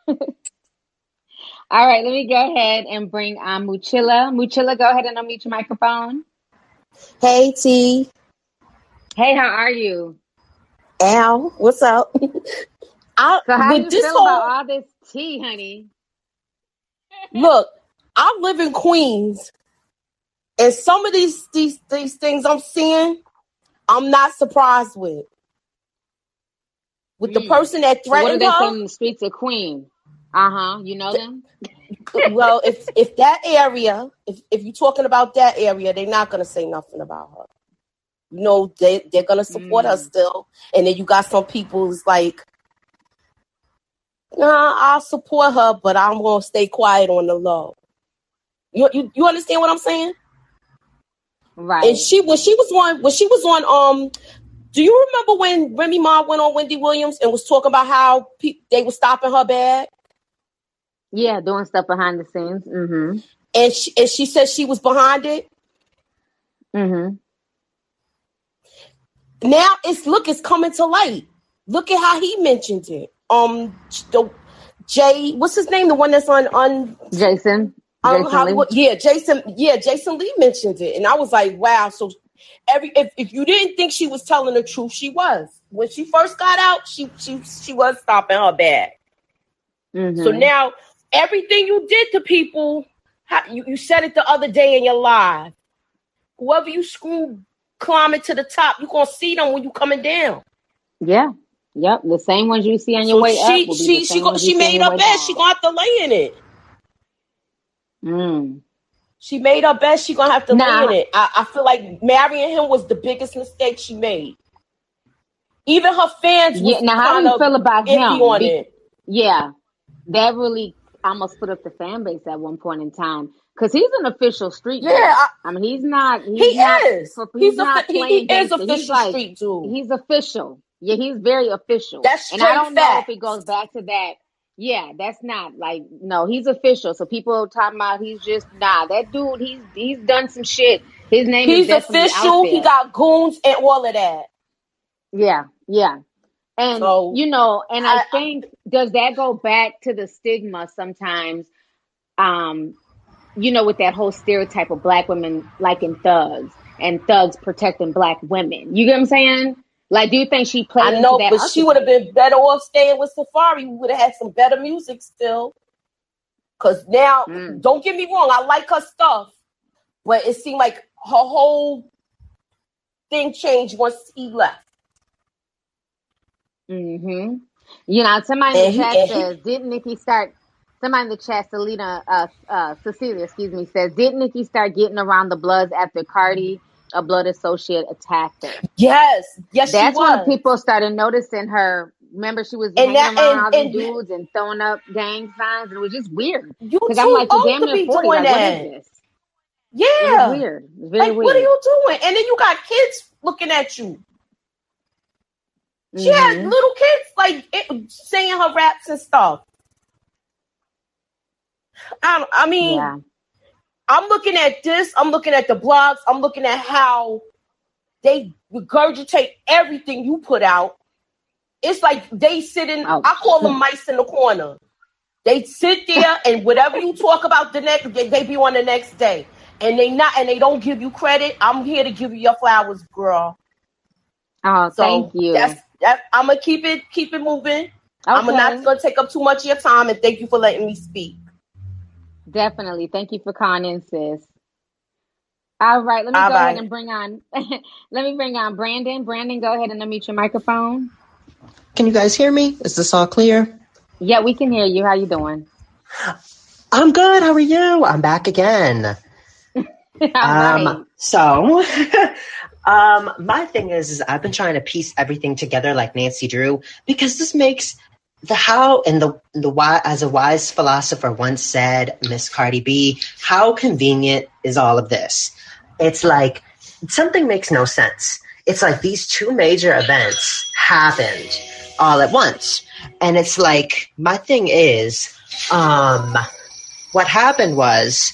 All right, let me go ahead and bring on Muchilla. Muchilla, go ahead and unmute your microphone. Hey, T. Hey, how are you? Al, what's up? So how do you feel about all this tea, honey? Look, I live in Queens, and some of these things I'm seeing, I'm not surprised with. With the person that threatened her. What are they her, saying in the streets of Queens? You know them? Well, if that area, if you're talking about that area, they're not going to say nothing about her. You know, they're gonna support her still. And then you got some people who's like, nah, I'll support her, but I'm gonna stay quiet on the low. You understand what I'm saying? Right. And when she was on do you remember when Remy Ma went on Wendy Williams and was talking about how they were stopping her bag? Yeah, doing stuff behind the scenes. Mm-hmm. And she said she was behind it. Mm-hmm. Now it's coming to light. Look at how he mentioned it. Jay, what's his name? The one that's on Jason. Hollywood. Yeah, Jason Lee mentioned it. And I was like, wow. So if you didn't think she was telling the truth, she was. When she first got out, she was stopping her bag. Mm-hmm. So now everything you did to people, you said it the other day in your live. Whoever you screw climbing to the top, you're gonna see them when you coming down. Yeah. Yep. The same ones you see on your way up. She made her bed. She gonna have to lay in it. She made her bed. She gonna have to lay in it. I feel like marrying him was the biggest mistake she made. Even her fans was now how do you feel about him? On it. Yeah, that really almost put up the fan base at one point in time because he's an official street dude. I mean, he's not. He is official street dude. He's official. Yeah, he's very official. That's and I don't know if it goes back to that. Yeah, that's not like no. He's official. So people talking about he's just that dude. He's done some shit. His name is definitely official. Out there. He got goons and all of that. Yeah. And, so, I think, does that go back to the stigma sometimes, with that whole stereotype of black women liking thugs and thugs protecting black women? You get what I'm saying? Like, do you think she played into that? But she would have been better off staying with Safari. We would have had some better music still. Because now, don't get me wrong, I like her stuff. But it seemed like her whole thing changed once he left. Mm-hmm. Somebody in the chat says, didn't Nikki start... Somebody in the chat, Cecilia, says, didn't Nikki start getting around the Bloods after Cardi, a Blood associate, attacked her? Yes, that's when people started noticing her. Remember, she was hanging around all the dudes and throwing up gang signs, and it was just weird. Because I'm like, you're damn near 40. Like, what is this? Yeah, it was weird. It was very weird. What are you doing? And then you got kids looking at you. She had little kids saying her raps and stuff. I mean, I'm looking at this. I'm looking at the blogs. I'm looking at how they regurgitate everything you put out. It's like they sit in. I call them mice in the corner. They sit there and whatever you talk about the next, they be on the next day, and they don't give you credit. I'm here to give you your flowers, girl. Oh, thank you. I'm gonna keep it moving. Okay. I'm not gonna take up too much of your time, and thank you for letting me speak. Definitely. Thank you for calling in, sis. All right, let me go ahead and bring on Brandon. Brandon, go ahead and unmute your microphone. Can you guys hear me? Is this all clear? Yeah, we can hear you. How you doing? I'm good. How are you? I'm back again. Right. So my thing is I've been trying to piece everything together like Nancy Drew, because this makes the how and the why, as a wise philosopher once said, Miss Cardi B, how convenient is all of this? It's like something makes no sense. It's like these two major events happened all at once. And it's like, my thing is, what happened was,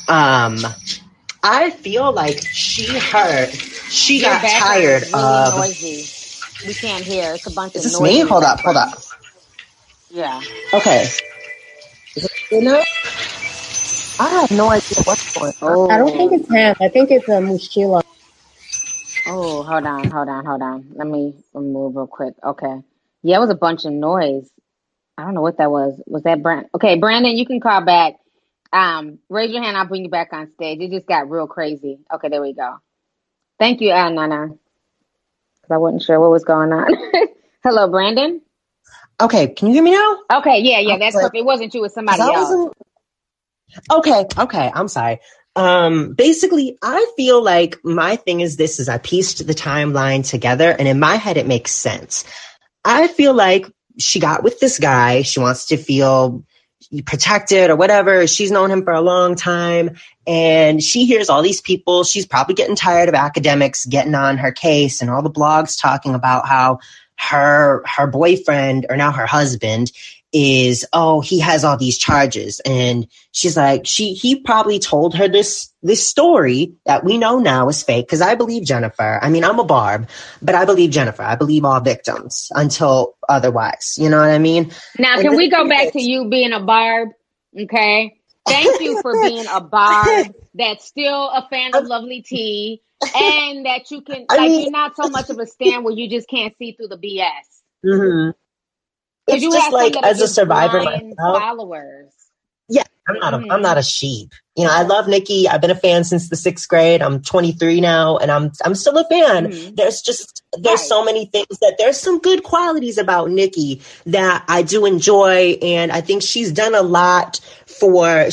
I feel like she got tired of... Noisy. We can't hear. It's a bunch of noise. Is this me? Hold up. Yeah. Okay. Is it good now? I have no idea what's going on. Oh. I don't think it's him. I think it's a Mushkila. Oh, hold on. Let me remove real quick. Okay. Yeah, it was a bunch of noise. I don't know what that was. Was that Brandon? Okay, Brandon, you can call back. Raise your hand. I'll bring you back on stage. It just got real crazy. Okay, there we go. Thank you, Nana. Because I wasn't sure what was going on. Hello, Brandon. Okay, can you hear me now? Okay, yeah, that's perfect. It wasn't you, it was somebody else. Okay, I'm sorry. Basically, I feel like my thing is this, is I pieced the timeline together, and in my head, it makes sense. I feel like she got with this guy. She wants to feel protected or whatever. She's known him for a long time, and she hears all these people. She's probably getting tired of academics getting on her case and all the blogs talking about how her boyfriend, or now her husband, is, he has all these charges. And she's like, he probably told her this story that we know now is fake. Cause I believe Jennifer. I mean, I'm a Barb, but I believe Jennifer. I believe all victims until otherwise. You know what I mean? Now, can we go back to you being a Barb? Okay. Thank you for being a Barb that's still a fan of Lovely T, and that you can, you're not so much of a stan where you just can't see through the BS. Mm-hmm. It's you just like, as a survivor myself, followers. Yeah, I'm not a sheep. You know, I love Nikki. I've been a fan since the 6th grade. I'm 23 now, and I'm still a fan. Mm-hmm. There's so many things that there's some good qualities about Nikki that I do enjoy, and I think she's done a lot for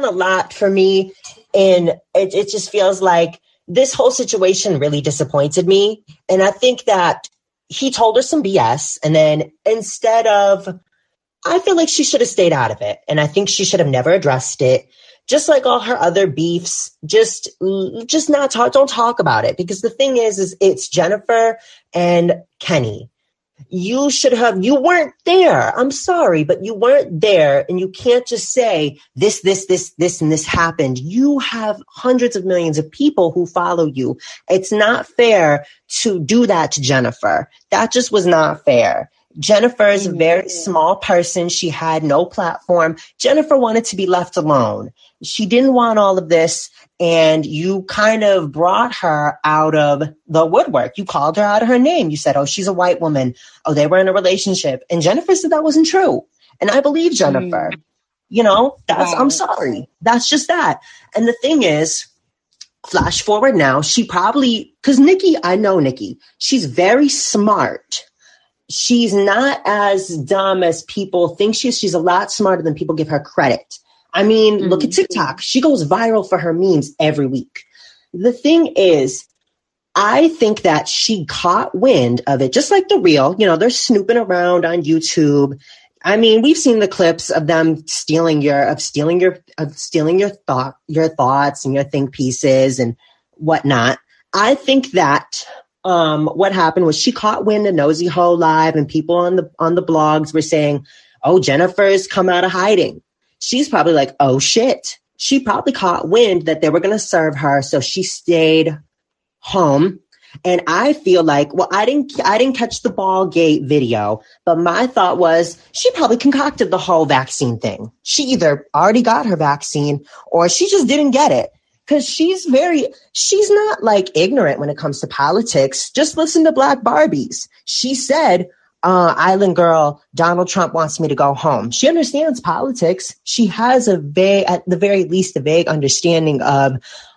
me, and it just feels like this whole situation really disappointed me, and I think that he told her some BS, and then I feel like she should have stayed out of it. And I think she should have never addressed it. Just like all her other beefs, just not talk, don't talk about it. Because the thing is it's Jennifer and Kenny. You weren't there. I'm sorry, but you weren't there, and you can't just say this, and this happened. You have hundreds of millions of people who follow you. It's not fair to do that to Jennifer. That just was not fair. Jennifer is a very small person. She had no platform. Jennifer wanted to be left alone. She didn't want all of this. And you kind of brought her out of the woodwork. You called her out of her name. You said, she's a white woman. They were in a relationship. And Jennifer said that wasn't true. And I believe Jennifer. You know, I'm sorry. That's just that. And the thing is, flash forward now, because Nikki, I know Nikki. She's very smart. She's not as dumb as people think she is. She's a lot smarter than people give her credit. I mean, look at TikTok. She goes viral for her memes every week. The thing is, I think that she caught wind of it, just like The Real. You know, they're snooping around on YouTube. I mean, we've seen the clips of them stealing your thoughts and your think pieces and whatnot. I think that what happened was she caught wind of Nosy Ho Live, and people on the blogs were saying, Jennifer's come out of hiding. She's probably like, shit. She probably caught wind that they were going to serve her. So she stayed home. And I feel like, I didn't catch the Ballgate video, but my thought was she probably concocted the whole vaccine thing. She either already got her vaccine or she just didn't get it. Cause she's not like ignorant when it comes to politics. Just listen to Black Barbies. She said, Island Girl, Donald Trump wants me to go home. She understands politics. She has at the very least, a vague understanding of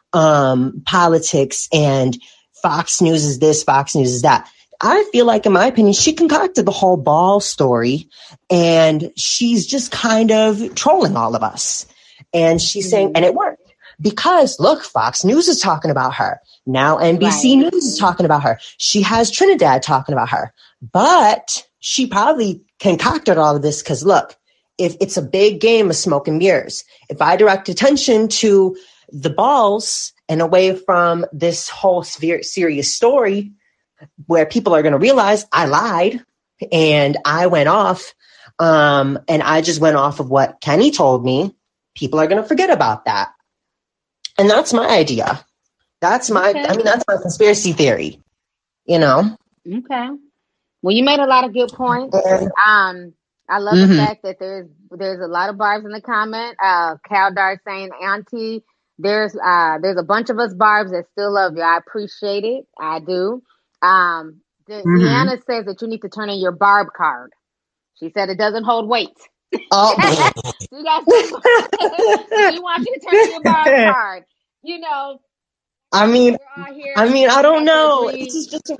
politics, and Fox News is this, Fox News is that. I feel like, in my opinion, she concocted the whole ball story, and she's just kind of trolling all of us. And she's saying, and it worked. Because, look, Fox News is talking about her. Now NBC News is talking about her. She has Trinidad talking about her. But she probably concocted all of this because, look, if it's a big game of smoke and mirrors, if I direct attention to the balls and away from this whole serious story where people are going to realize I lied and I went off and I just went off of what Kenny told me, people are going to forget about that. And that's my idea. That's my conspiracy theory, you know? Okay. Well, you made a lot of good points. I love the fact that there's a lot of Barbs in the comment. Cal Dart saying, Auntie, there's a bunch of us Barbs that still love you. I appreciate it. I do. Deanna says that you need to turn in your Barb card. She said it doesn't hold weight. Oh, you guys, we want you to turn in your Barb card. You know. I mean, I don't know. This is just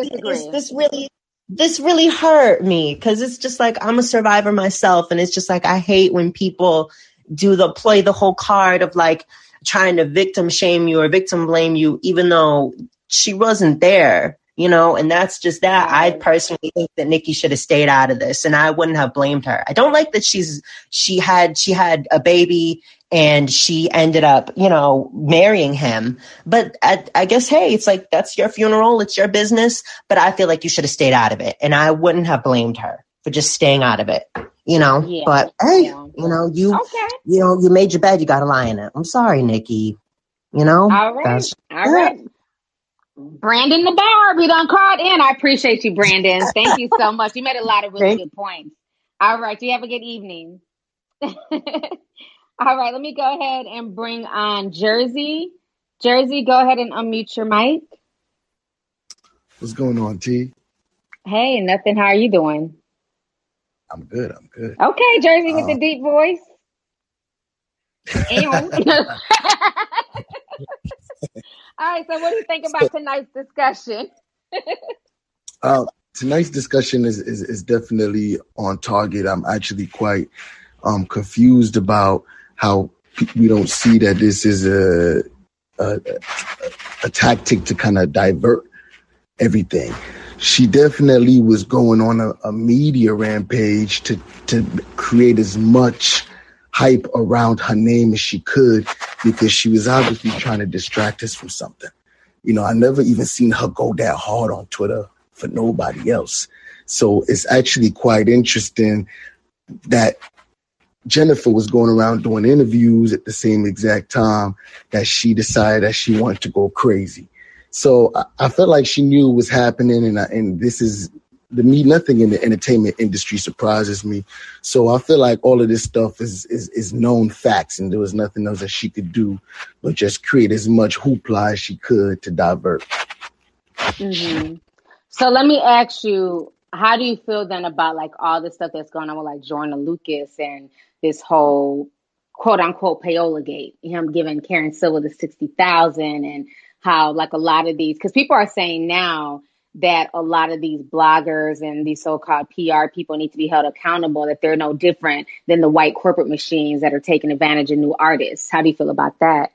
this really hurt me because it's just like I'm a survivor myself, and it's just like I hate when people play the whole card of like, trying to victim shame you or victim blame you, even though she wasn't there, you know, and that's just that. I personally think that Nicki should have stayed out of this, and I wouldn't have blamed her. I don't like that she had a baby and she ended up, you know, marrying him. But I guess, hey, it's like, that's your funeral. It's your business. But I feel like you should have stayed out of it. And I wouldn't have blamed her for just staying out of it, you know. Yeah. But hey, you know, you made your bed. You got to lie in it. I'm sorry, Nicki. You know. All right. All right. Brandon the Barb, he done called in. I appreciate you, Brandon. Thank you so much. You made a lot of really good points. All right. You have a good evening. All right, let me go ahead and bring on Jersey. Jersey, go ahead and unmute your mic. What's going on, T? Hey, nothing. How are you doing? I'm good. Okay, Jersey with the deep voice. All right, so what do you think about tonight's discussion? Tonight's discussion is definitely on target. I'm actually quite confused about how we don't see that this is a tactic to kind of divert everything. She definitely was going on a media rampage to create as much hype around her name as she could, because she was obviously trying to distract us from something. You know, I never even seen her go that hard on Twitter for nobody else. So it's actually quite interesting that Jennifer was going around doing interviews at the same exact time that she decided that she wanted to go crazy. So I felt like she knew what was happening, and this is, to me, nothing in the entertainment industry surprises me. So I feel like all of this stuff is known facts, and there was nothing else that she could do but just create as much hoopla as she could to divert. Mm-hmm. So let me ask you, how do you feel then about like all the stuff that's going on with like Joyner Lucas and this whole quote unquote payola gate, him giving Karen Silver the $60,000, and how like a lot of these, because people are saying now that a lot of these bloggers and these so-called PR people need to be held accountable, that they're no different than the white corporate machines that are taking advantage of new artists. How do you feel about that?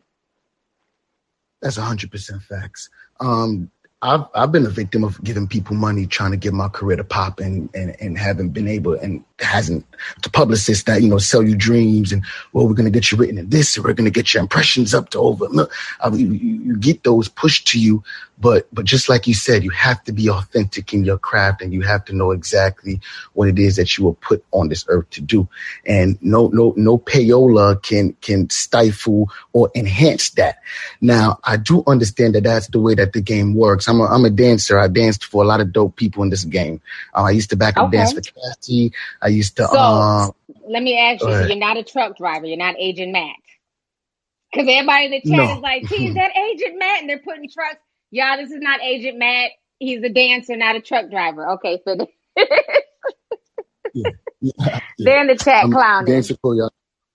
That's 100% facts. I've been a victim of giving people money, trying to get my career to pop, and haven't been able, and hasn't, the publicists that, you know, sell you dreams and, well, we're going to get you written in this, and we're going to get your impressions up to over. You get those pushed to you, but just like you said, you have to be authentic in your craft, and you have to know exactly what it is that you were put on this earth to do. And no payola can stifle or enhance that. Now, I do understand that that's the way that the game works. I'm a dancer. I danced for a lot of dope people in this game. I used to back up dance for Cassie. I used to. So let me ask you: so you're not a truck driver. You're not Agent Matt. Because everybody in the chat is like, "T, is that Agent Matt?" And they're putting trucks. Y'all, this is not Agent Matt. He's a dancer, not a truck driver. Okay, so they're in the chat clowning. Dancer for y'all.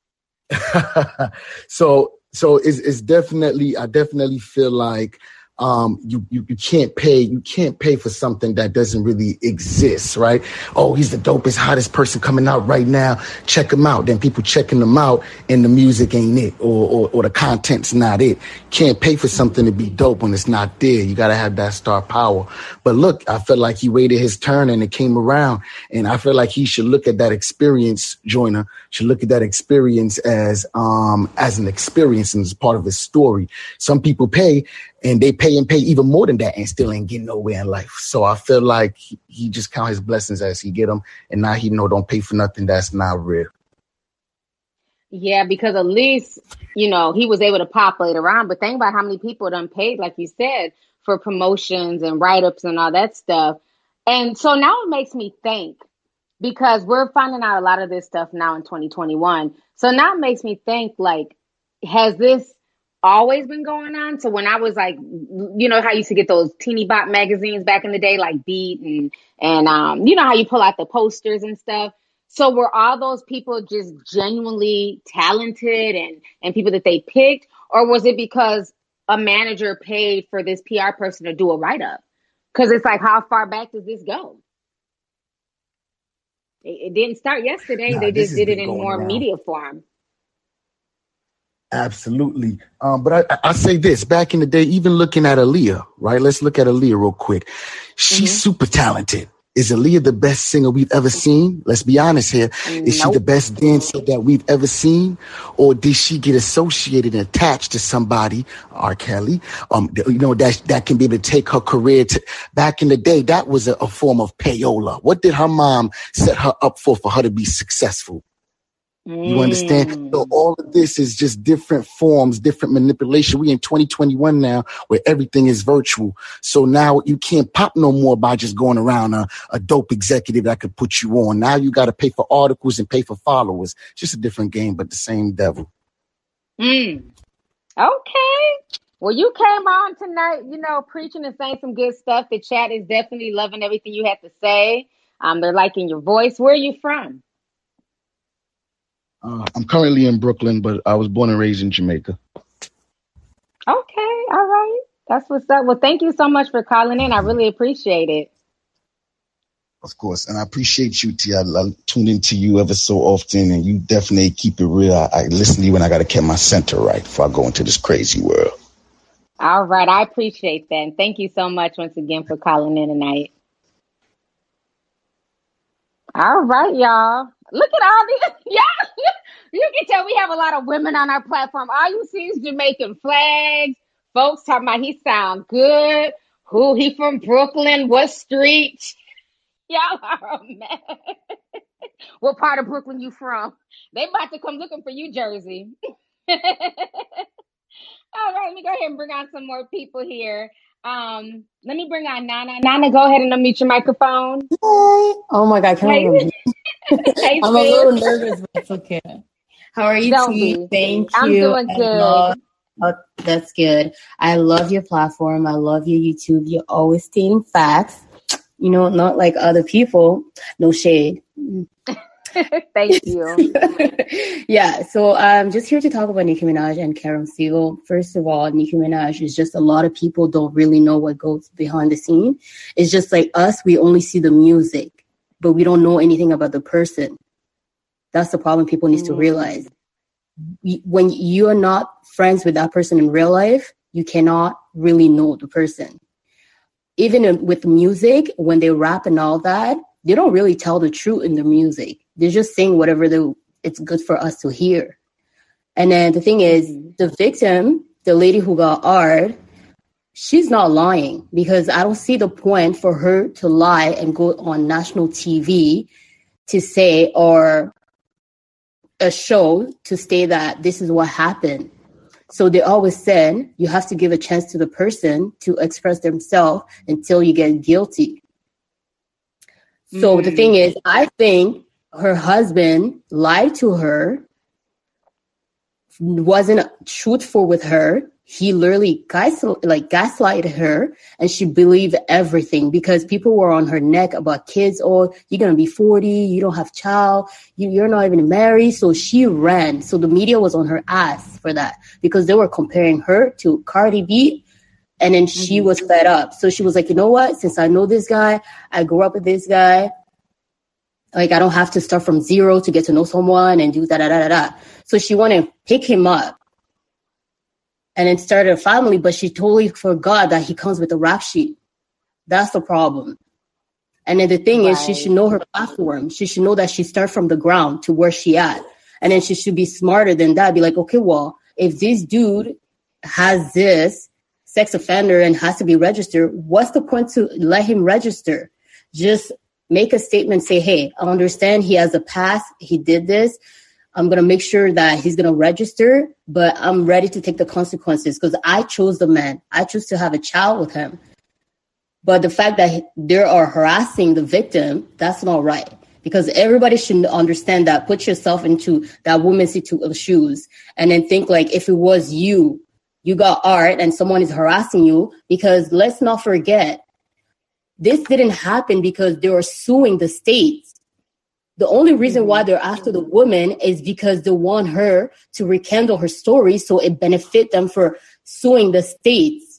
So it's definitely, I definitely feel like you can't pay for something that doesn't really exist, right? Oh, he's the dopest, hottest person coming out right now. Check him out. Then people checking him out, and the music ain't it, or the content's not it. Can't pay for something to be dope when it's not there. You gotta have that star power. But look, I feel like he waited his turn and it came around, and I feel like he should look at that experience. Joyner should look at that experience as an experience and as part of his story. Some people pay, and they pay even more than that and still ain't getting nowhere in life. So I feel like he just count his blessings as he get them. And now he don't pay for nothing that's not real. Yeah, because at least, you know, he was able to pop later on. But think about how many people done paid, like you said, for promotions and write-ups and all that stuff. And so now it makes me think, because we're finding out a lot of this stuff now in 2021. So now it makes me think, like, has this always been going on? So when I was like, you know how you used to get those teeny bop magazines back in the day, like Beat and you know how you pull out the posters and stuff. So were all those people just genuinely talented and people that they picked, or was it because a manager paid for this PR person to do a write-up? Because it's like, how far back does this go? It didn't start yesterday. They just did it in more media form. Absolutely. But I say this, back in the day, even looking at Aaliyah, right? Let's look at Aaliyah real quick. She's super talented. Is Aaliyah the best singer we've ever seen? Let's be honest here. Is she the best dancer that we've ever seen? Or did she get associated and attached to somebody, R. Kelly, that can be able to take her career to, back in the day, that was a form of payola. What did her mom set her up for her to be successful? You understand? So all of this is just different forms, different manipulation. We in 2021 now where everything is virtual. So now you can't pop no more by just going around a dope executive that could put you on. Now you got to pay for articles and pay for followers. It's just a different game, but the same devil. Okay. Well, you came on tonight, preaching and saying some good stuff. The chat is definitely loving everything you had to say. They're liking your voice. Where are you from? I'm currently in Brooklyn, but I was born and raised in Jamaica. Okay. All right. That's what's up. Well, thank you so much for calling in. I really appreciate it. Of course. And I appreciate you, T. I tune into you ever so often, and you definitely keep it real. I listen to you when I got to keep my center right before I go into this crazy world. All right. I appreciate that. And thank you so much once again for calling in tonight. All right, y'all. Look at all these. Yeah, you can tell we have a lot of women on our platform. All you see is Jamaican flags. Folks talking about he sound good. Who he from Brooklyn? What street? Y'all are a mess. What part of Brooklyn you from? They about to come looking for you, Jersey. All right, let me go ahead and bring on some more people here. Let me bring on Nana. Nana, go ahead and unmute your microphone. Hey. Oh my God, Hey, I'm a little nervous, but it's okay. How are you, T? Thank you. I'm doing good. That's good. I love your platform. I love your YouTube. You're always stating facts. Not like other people. No shade. Thank you. Yeah, so I'm just here to talk about Nicki Minaj and Karen Siegel. First of all, Nicki Minaj is just a lot of people don't really know what goes behind the scene. It's just like us, we only see the music, but we don't know anything about the person. That's the problem people need to realize. When you are not friends with that person in real life, you cannot really know the person. Even with music, when they rap and all that, they don't really tell the truth in the music. They're just saying whatever it's good for us to hear. And then the thing is, the victim, the lady who got art, she's not lying, because I don't see the point for her to lie and go on national TV to say, or a show to say that this is what happened. So they always said you have to give a chance to the person to express themselves until you get guilty. So the thing is, I think her husband lied to her, wasn't truthful with her. He literally gaslighted her, and she believed everything because people were on her neck about kids. Oh, you're going to be 40. You don't have child. You're not even married. So she ran. So the media was on her ass for that because they were comparing her to Cardi B. And then she was fed up. So she was like, you know what? Since I know this guy, I grew up with this guy. Like, I don't have to start from zero to get to know someone and do da-da-da-da-da. So she wanted to pick him up and then started a family, but she totally forgot that he comes with a rap sheet. That's the problem. And then the thing is, she should know her platform. She should know that she started from the ground to where she at. And then she should be smarter than that. Be like, okay, well, if this dude has this sex offender and has to be registered, what's the point to let him register? Just make a statement, say, hey, I understand he has a past, he did this. I'm going to make sure that he's going to register, but I'm ready to take the consequences because I chose the man. I chose to have a child with him. But the fact that they are harassing the victim, that's not right. Because everybody should understand that. Put yourself into that woman's shoes and then think like if it was you got art and someone is harassing you, because let's not forget, this didn't happen because they were suing the states. The only reason why they're after the woman is because they want her to rekindle her story so it benefit them for suing the states.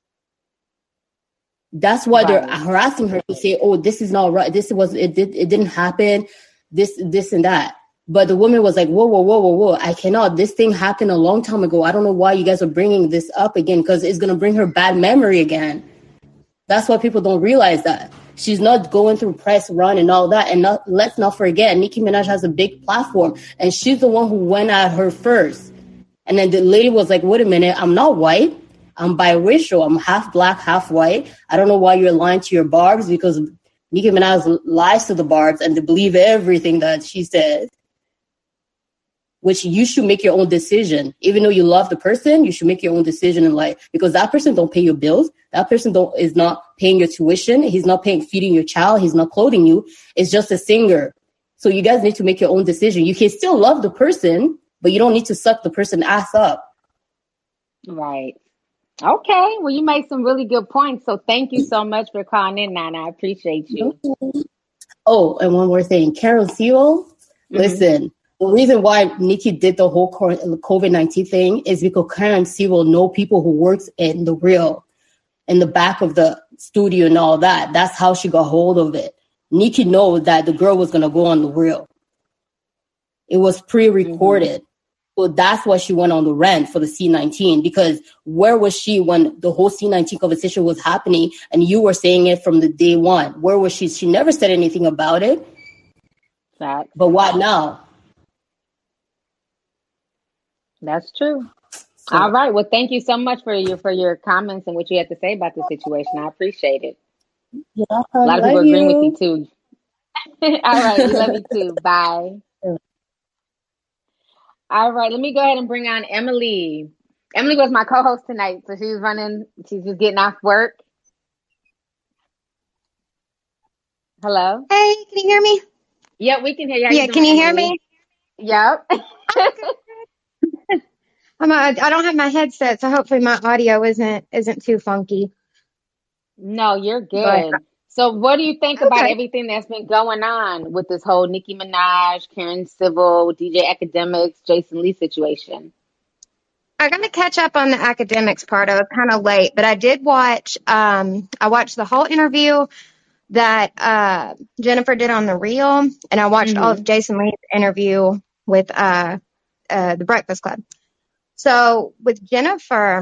That's why they're harassing her to say, oh, this is not right. It didn't happen. This and that. But the woman was like, whoa. I cannot. This thing happened a long time ago. I don't know why you guys are bringing this up again, because it's going to bring her bad memory again. That's why people don't realize that. She's not going through press run and all that. And let's not forget, Nicki Minaj has a big platform. And she's the one who went at her first. And then the lady was like, wait a minute, I'm not white. I'm biracial. I'm half black, half white. I don't know why you're lying to your barbs, because Nicki Minaj lies to the barbs and they believe everything that she says. Which you should make your own decision. Even though you love the person, you should make your own decision in life, because that person don't pay your bills. That person is not paying your tuition. He's not feeding your child. He's not clothing you. It's just a singer. So you guys need to make your own decision. You can still love the person, but you don't need to suck the person ass up. Right. Okay. Well, you made some really good points. So thank you so much for calling in, Nana. I appreciate you. Oh, and one more thing. Karen Sewell, listen. The reason why Nicki did the whole COVID-19 thing is because Karen Sewell know people who works in the back of the studio and all that. That's how she got hold of it. Nicki knows that the girl was going to go on the Real. It was pre-recorded. So that's why she went on the rant for the C19, because where was she when the whole C19 conversation was happening and you were saying it from the day one? Where was she? She never said anything about it. Facts. But what now? That's true. All right. Well, thank you so much for your comments and what you had to say about the situation. I appreciate it. Yeah, a lot of people agreeing with you too. All right. We love you too. Bye. All right. Let me go ahead and bring on Emily. Emily was my co-host tonight. So she's just getting off work. Hello. Hey, can you hear me? Yep, we can hear you. Yeah, can you hear me? Yep. I don't have my headset, so hopefully my audio isn't too funky. No, you're good. So what do you think about everything that's been going on with this whole Nicki Minaj, Karen Civil, DJ Academics, Jason Lee situation? I got to catch up on the academics part. I was kind of late, but I did watch, I watched the whole interview that Jennifer did on The Real, and I watched all of Jason Lee's interview with The Breakfast Club. So with Jennifer,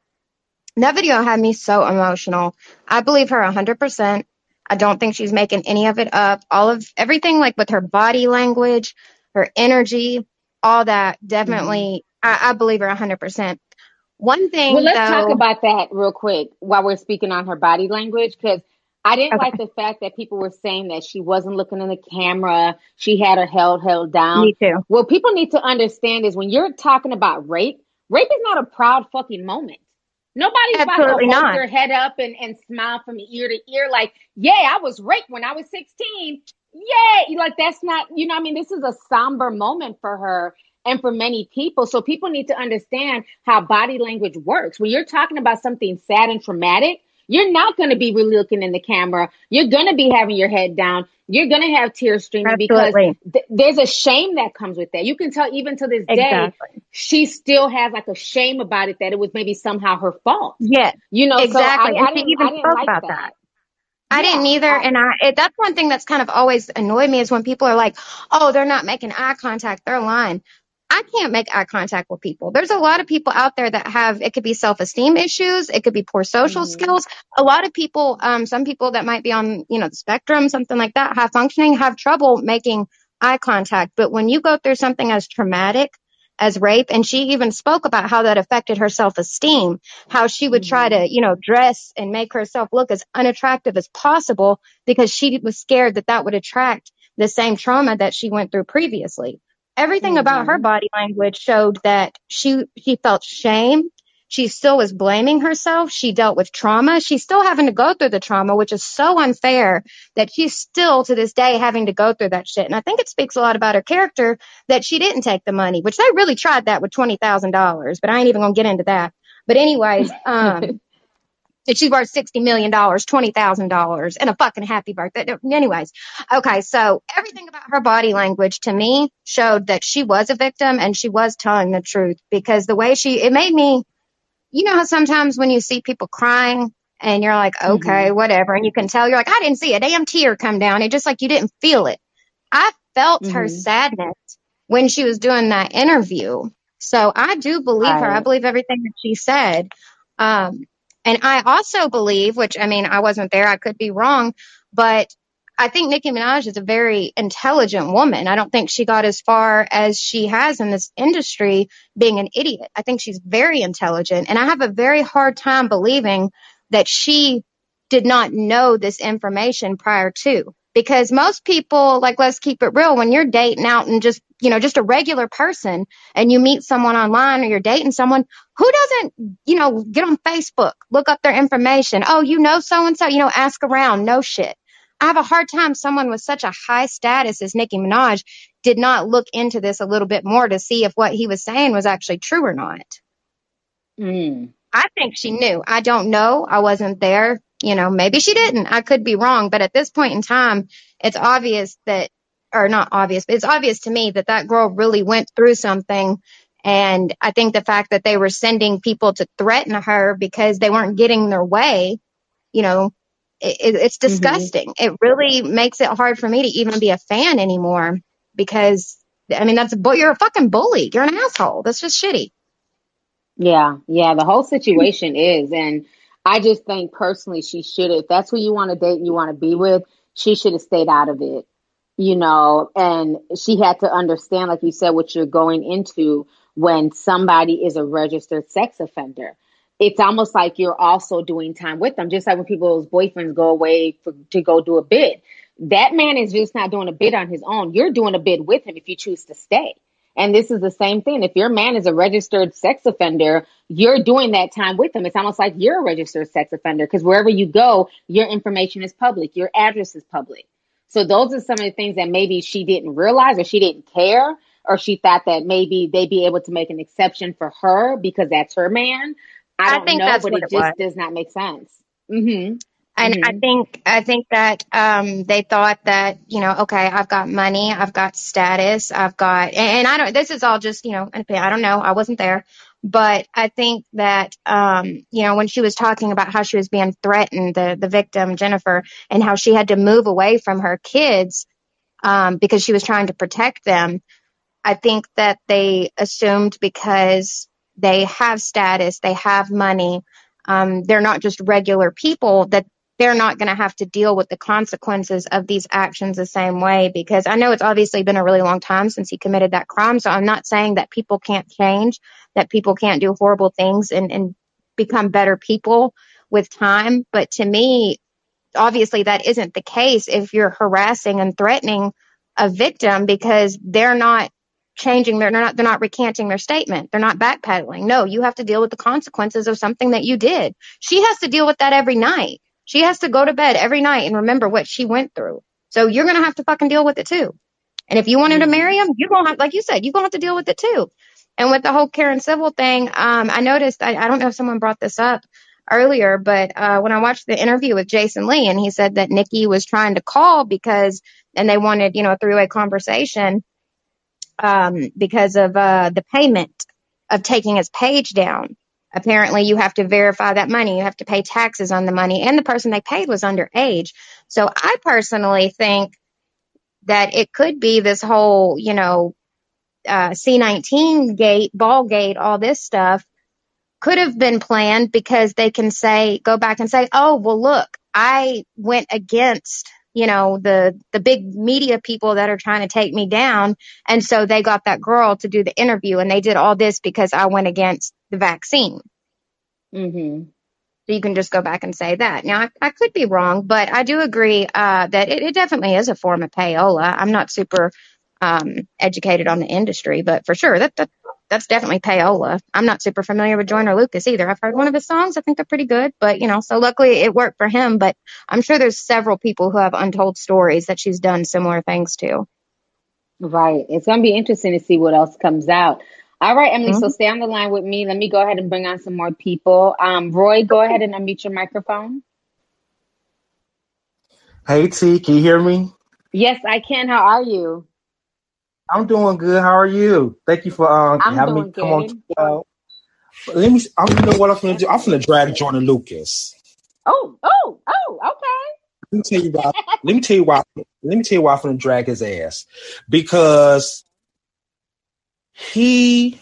that video had me so emotional. I believe her 100%. I don't think she's making any of it up. Everything, like with her body language, her energy, all that, definitely, I believe her 100%. One thing, well, let's talk about that real quick while we're speaking on her body language, because I didn't like the fact that people were saying that she wasn't looking in the camera. She had her held down. Me too. What people need to understand is when you're talking about rape is not a proud fucking moment. Nobody's Absolutely about to hold not. their head up and smile from ear to ear like, yeah, I was raped when I was 16. Yeah, like that's not, I mean, this is a somber moment for her and for many people. So people need to understand how body language works. When you're talking about something sad and traumatic, you're not going to be really looking in the camera. You're going to be having your head down. You're going to have tears streaming. Absolutely. Because there's a shame that comes with that. You can tell even to this day, she still has like a shame about it, that it was maybe somehow her fault. Yes, exactly. So I she didn't even spoke like about that. that. I didn't either. And that's one thing that's kind of always annoyed me is when people are like, oh, they're not making eye contact. They're lying. I can't make eye contact with people. There's a lot of people out there that have, it could be self-esteem issues. It could be poor social skills. A lot of people, some people that might be on, the spectrum, something like that, high functioning, have trouble making eye contact. But when you go through something as traumatic as rape, and she even spoke about how that affected her self-esteem, how she would try to, dress and make herself look as unattractive as possible because she was scared that would attract the same trauma that she went through previously. Everything about her body language showed that she felt shame. She still was blaming herself. She dealt with trauma. She's still having to go through the trauma, which is so unfair that she's still to this day having to go through that shit. And I think it speaks a lot about her character that she didn't take the money, which they really tried that with $20,000, but I ain't even going to get into that. But anyways, she's worth $60 million, $20,000, and a fucking happy birthday. Anyways, okay, so everything about her body language to me showed that she was a victim and she was telling the truth, because the way it made me, how sometimes when you see people crying and you're like, okay, whatever, and you can tell, you're like, I didn't see a damn tear come down. It's just like you didn't feel it. I felt her sadness when she was doing that interview. So I do believe her. I believe everything that she said. And I also believe, which, I mean, I wasn't there, I could be wrong, but I think Nicki Minaj is a very intelligent woman. I don't think she got as far as she has in this industry being an idiot. I think she's very intelligent. And I have a very hard time believing that she did not know this information prior to. Because most people, like, let's keep it real, when you're dating out and just, you know, just a regular person and you meet someone online or you're dating someone, who doesn't, you know, get on Facebook, look up their information. Oh, you know so-and-so, you know, ask around, no shit. I have a hard time someone with such a high status as Nicki Minaj did not look into this a little bit more to see if what he was saying was actually true or not. I think she knew. I don't know. I wasn't there. You know, maybe she didn't. I could be wrong. But at this point in time, it's obvious that, or not obvious, but it's obvious to me that that girl really went through something. And I think the fact that they were sending people to threaten her because they weren't getting their way, you know, it's disgusting. It really makes it hard for me to even be a fan anymore because, I mean, you're a fucking bully. You're an asshole. That's just shitty. Yeah, the whole situation is, and I just think personally she should have, if that's who you want to date and you want to be with, she should have stayed out of it, you know, and she had to understand, like you said, what you're going into when somebody is a registered sex offender. It's almost like you're also doing time with them, just like when people's boyfriends go away to go do a bid. That man is just not doing a bid on his own. You're doing a bid with him if you choose to stay. And this is the same thing. If your man is a registered sex offender, you're doing that time with him. It's almost like you're a registered sex offender because wherever you go, your information is public. Your address is public. So those are some of the things that maybe she didn't realize or she didn't care or she thought that maybe they'd be able to make an exception for her because that's her man. I don't know, but it just does not make sense. And I think that they thought that, you know, okay, I've got money, I've got status, I've got, and I don't, this is all just, you know, I don't know, I wasn't there, but I think that, you know, when she was talking about how she was being threatened, the victim, Jennifer, and how she had to move away from her kids because she was trying to protect them, I think that they assumed because they have status, they have money, they're not just regular people, that they're not going to have to deal with the consequences of these actions the same way. Because I know it's obviously been a really long time since he committed that crime. So I'm not saying that people can't change, that people can't do horrible things and become better people with time. But to me, obviously that isn't the case if you're harassing and threatening a victim because they're not changing, they're not recanting their statement. They're not backpedaling. No, you have to deal with the consequences of something that you did. She has to deal with that every night. She has to go to bed every night and remember what she went through. So you're going to have to fucking deal with it too. And if you wanted to marry him, you're going to have, like you said, you're going to have to deal with it too. And with the whole Karen Civil thing, I noticed, I don't know if someone brought this up earlier, but when I watched the interview with Jason Lee and he said that Nicki was trying to call because, and they wanted, you know, a three-way conversation because of the payment of taking his page down. Apparently, you have to verify that money. You have to pay taxes on the money. And the person they paid was underage. So I personally think that it could be this whole, you know, C-19 gate, ball gate, all this stuff could have been planned because they can say, go back and say, oh, well, look, I went against, you know, the big media people that are trying to take me down. And so they got that girl to do the interview and they did all this because I went against the vaccine. So you can just go back and say that. Now, I could be wrong, but I do agree that it definitely is a form of payola. I'm not super educated on the industry, but for sure, that's definitely payola. I'm not super familiar with Joyner Lucas either. I've heard one of his songs. I think they're pretty good, but, you know, so luckily it worked for him. But I'm sure there's several people who have untold stories that she's done similar things to. Right. It's going to be interesting to see what else comes out. All right, Emily, so stay on the line with me. Let me go ahead and bring on some more people. Roy, go ahead and unmute your microphone. Hey, T, can you hear me? Yes, I can. How are you? I'm doing good. How are you? Thank you for having me come on. You know what I'm going to do? I'm going to drag Joyner Lucas. Oh, okay. Let me tell you why I'm going to drag his ass. Because you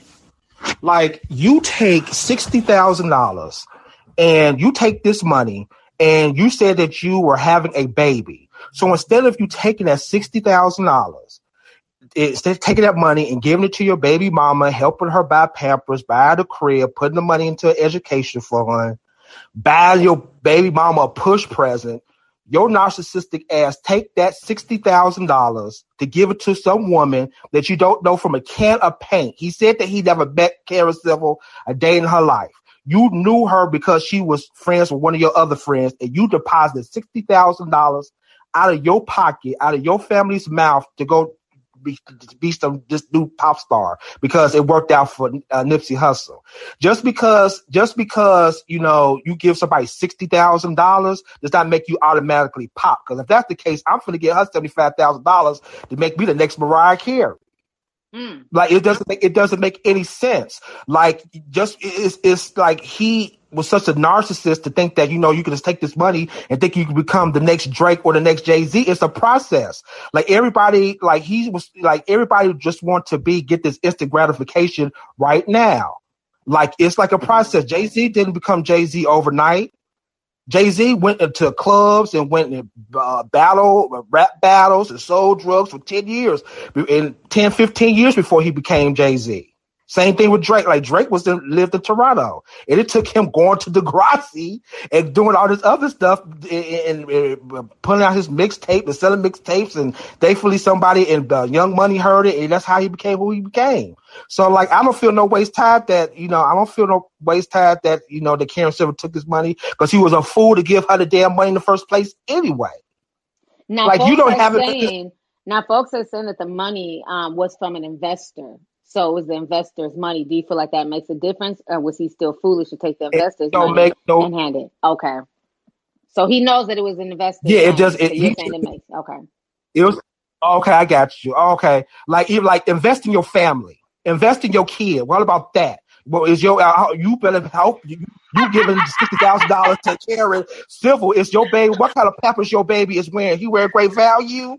take $60,000 and you take this money and you said that you were having a baby. So instead of you taking that $60,000, instead of taking that money and giving it to your baby mama, helping her buy Pampers, buy the crib, putting the money into an education fund, buy your baby mama a push present, your narcissistic ass take that $60,000 to give it to some woman that you don't know from a can of paint. He said that he never met Karen Civil a day in her life. You knew her because she was friends with one of your other friends, and you deposited $60,000 out of your pocket, out of your family's mouth to go be some this new pop star because it worked out for Nipsey Hussle. Just because you give somebody $60,000 does not make you automatically pop. Because if that's the case, I'm going to get her $75,000 to make me the next Mariah Carey. Like it doesn't make any sense. Like it's like he was such a narcissist to think that you can just take this money and think you can become the next Drake or the next Jay-Z. It's a process. Like everybody just want to get this instant gratification right now. Like it's like a process. Jay-Z didn't become Jay-Z overnight. Jay-Z went into clubs and went in rap battles and sold drugs for 10 years, 15 years before he became Jay-Z. Same thing with Drake. Like Drake lived in Toronto, and it took him going to Degrassi and doing all this other stuff and putting out his mixtape and selling mixtapes, and thankfully somebody in Young Money heard it, and that's how he became who he became. So like, I don't feel no ways tied that that Karen Civil took this money because he was a fool to give her the damn money in the first place anyway. Now, like you don't have folks are saying that the money was from an investor. So it was the investor's money. Do you feel like that makes a difference, or was he still foolish to take the investor's money and hand it? Okay, so he knows that it was an investor. Yeah, it does. Okay. It was okay. I got you. Okay, like invest in your family, invest in your kid. What about that? Well, you better help you giving $60,000 to Karen Civil? It's your baby. What kind of Pampers your baby is wearing? He wear Great Value.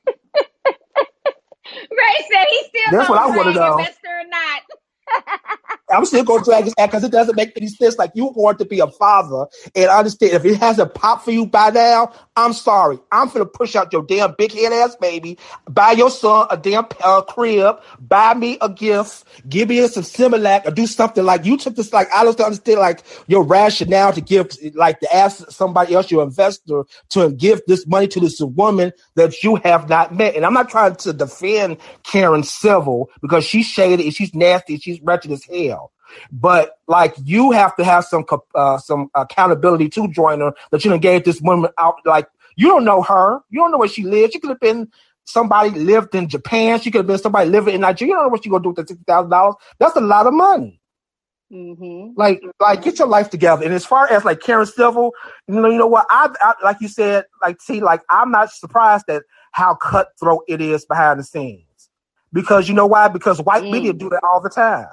Ray said he still That's what I want to know. Investor or not. I'm still going to drag his ass because it doesn't make any sense. Like, you want to be a father, and I understand if it hasn't popped for you by now, I'm sorry. I'm going to push out your damn big head ass baby, buy your son a damn crib, buy me a gift, give me some Similac, or do something. Like, you took this, like, I don't understand, like, your rationale to give, like, to ask somebody else, your investor, to give this money to this woman that you have not met. And I'm not trying to defend Karen Civil because she's shady and she's nasty and she's wretched as hell. But like, you have to have some accountability to Joyner that you done gave this woman out. Like, you don't know her. You don't know where she lives. She could have been somebody lived in Japan. She could have been somebody living in Nigeria. You don't know what she's going to do with that $60,000. That's a lot of money. Mm-hmm. Like, get your life together. And as far as like Karen Civil, you know what? I like you said, like, see, like, I'm not surprised at how cutthroat it is behind the scenes. Because you know why? Because white media do that all the time.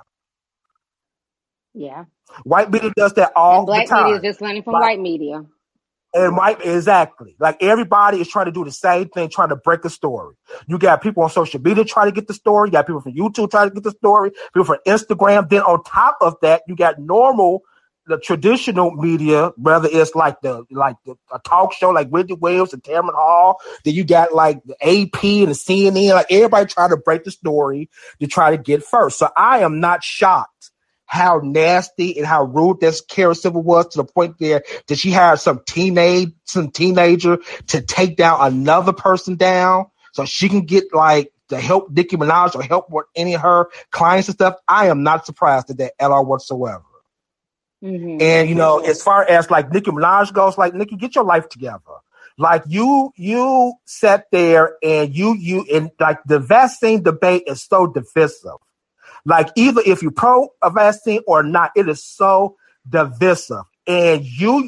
Yeah. White media does that all the time. Black media is just learning from white media. And exactly. Like, everybody is trying to do the same thing, trying to break a story. You got people on social media trying to get the story. You got people from YouTube trying to get the story. People from Instagram. Then on top of that, you got the traditional media, whether it's like a talk show like Whitney Williams and Tamron Hall. Then you got like the AP and the CNN. Like, everybody trying to break the story to try to get first. So I am not shocked how nasty and how rude this Karen Civil was, to the point there that she hired some teenager to take down another person down so she can get like to help Nicki Minaj or help with any of her clients and stuff. I am not surprised at that at all whatsoever. Mm-hmm. And as far as like Nicki Minaj goes, like, Nicki, get your life together. Like, you sat there and you and like, the vaccine debate is so divisive. Like, either if you're pro a vaccine or not, it is so divisive. And you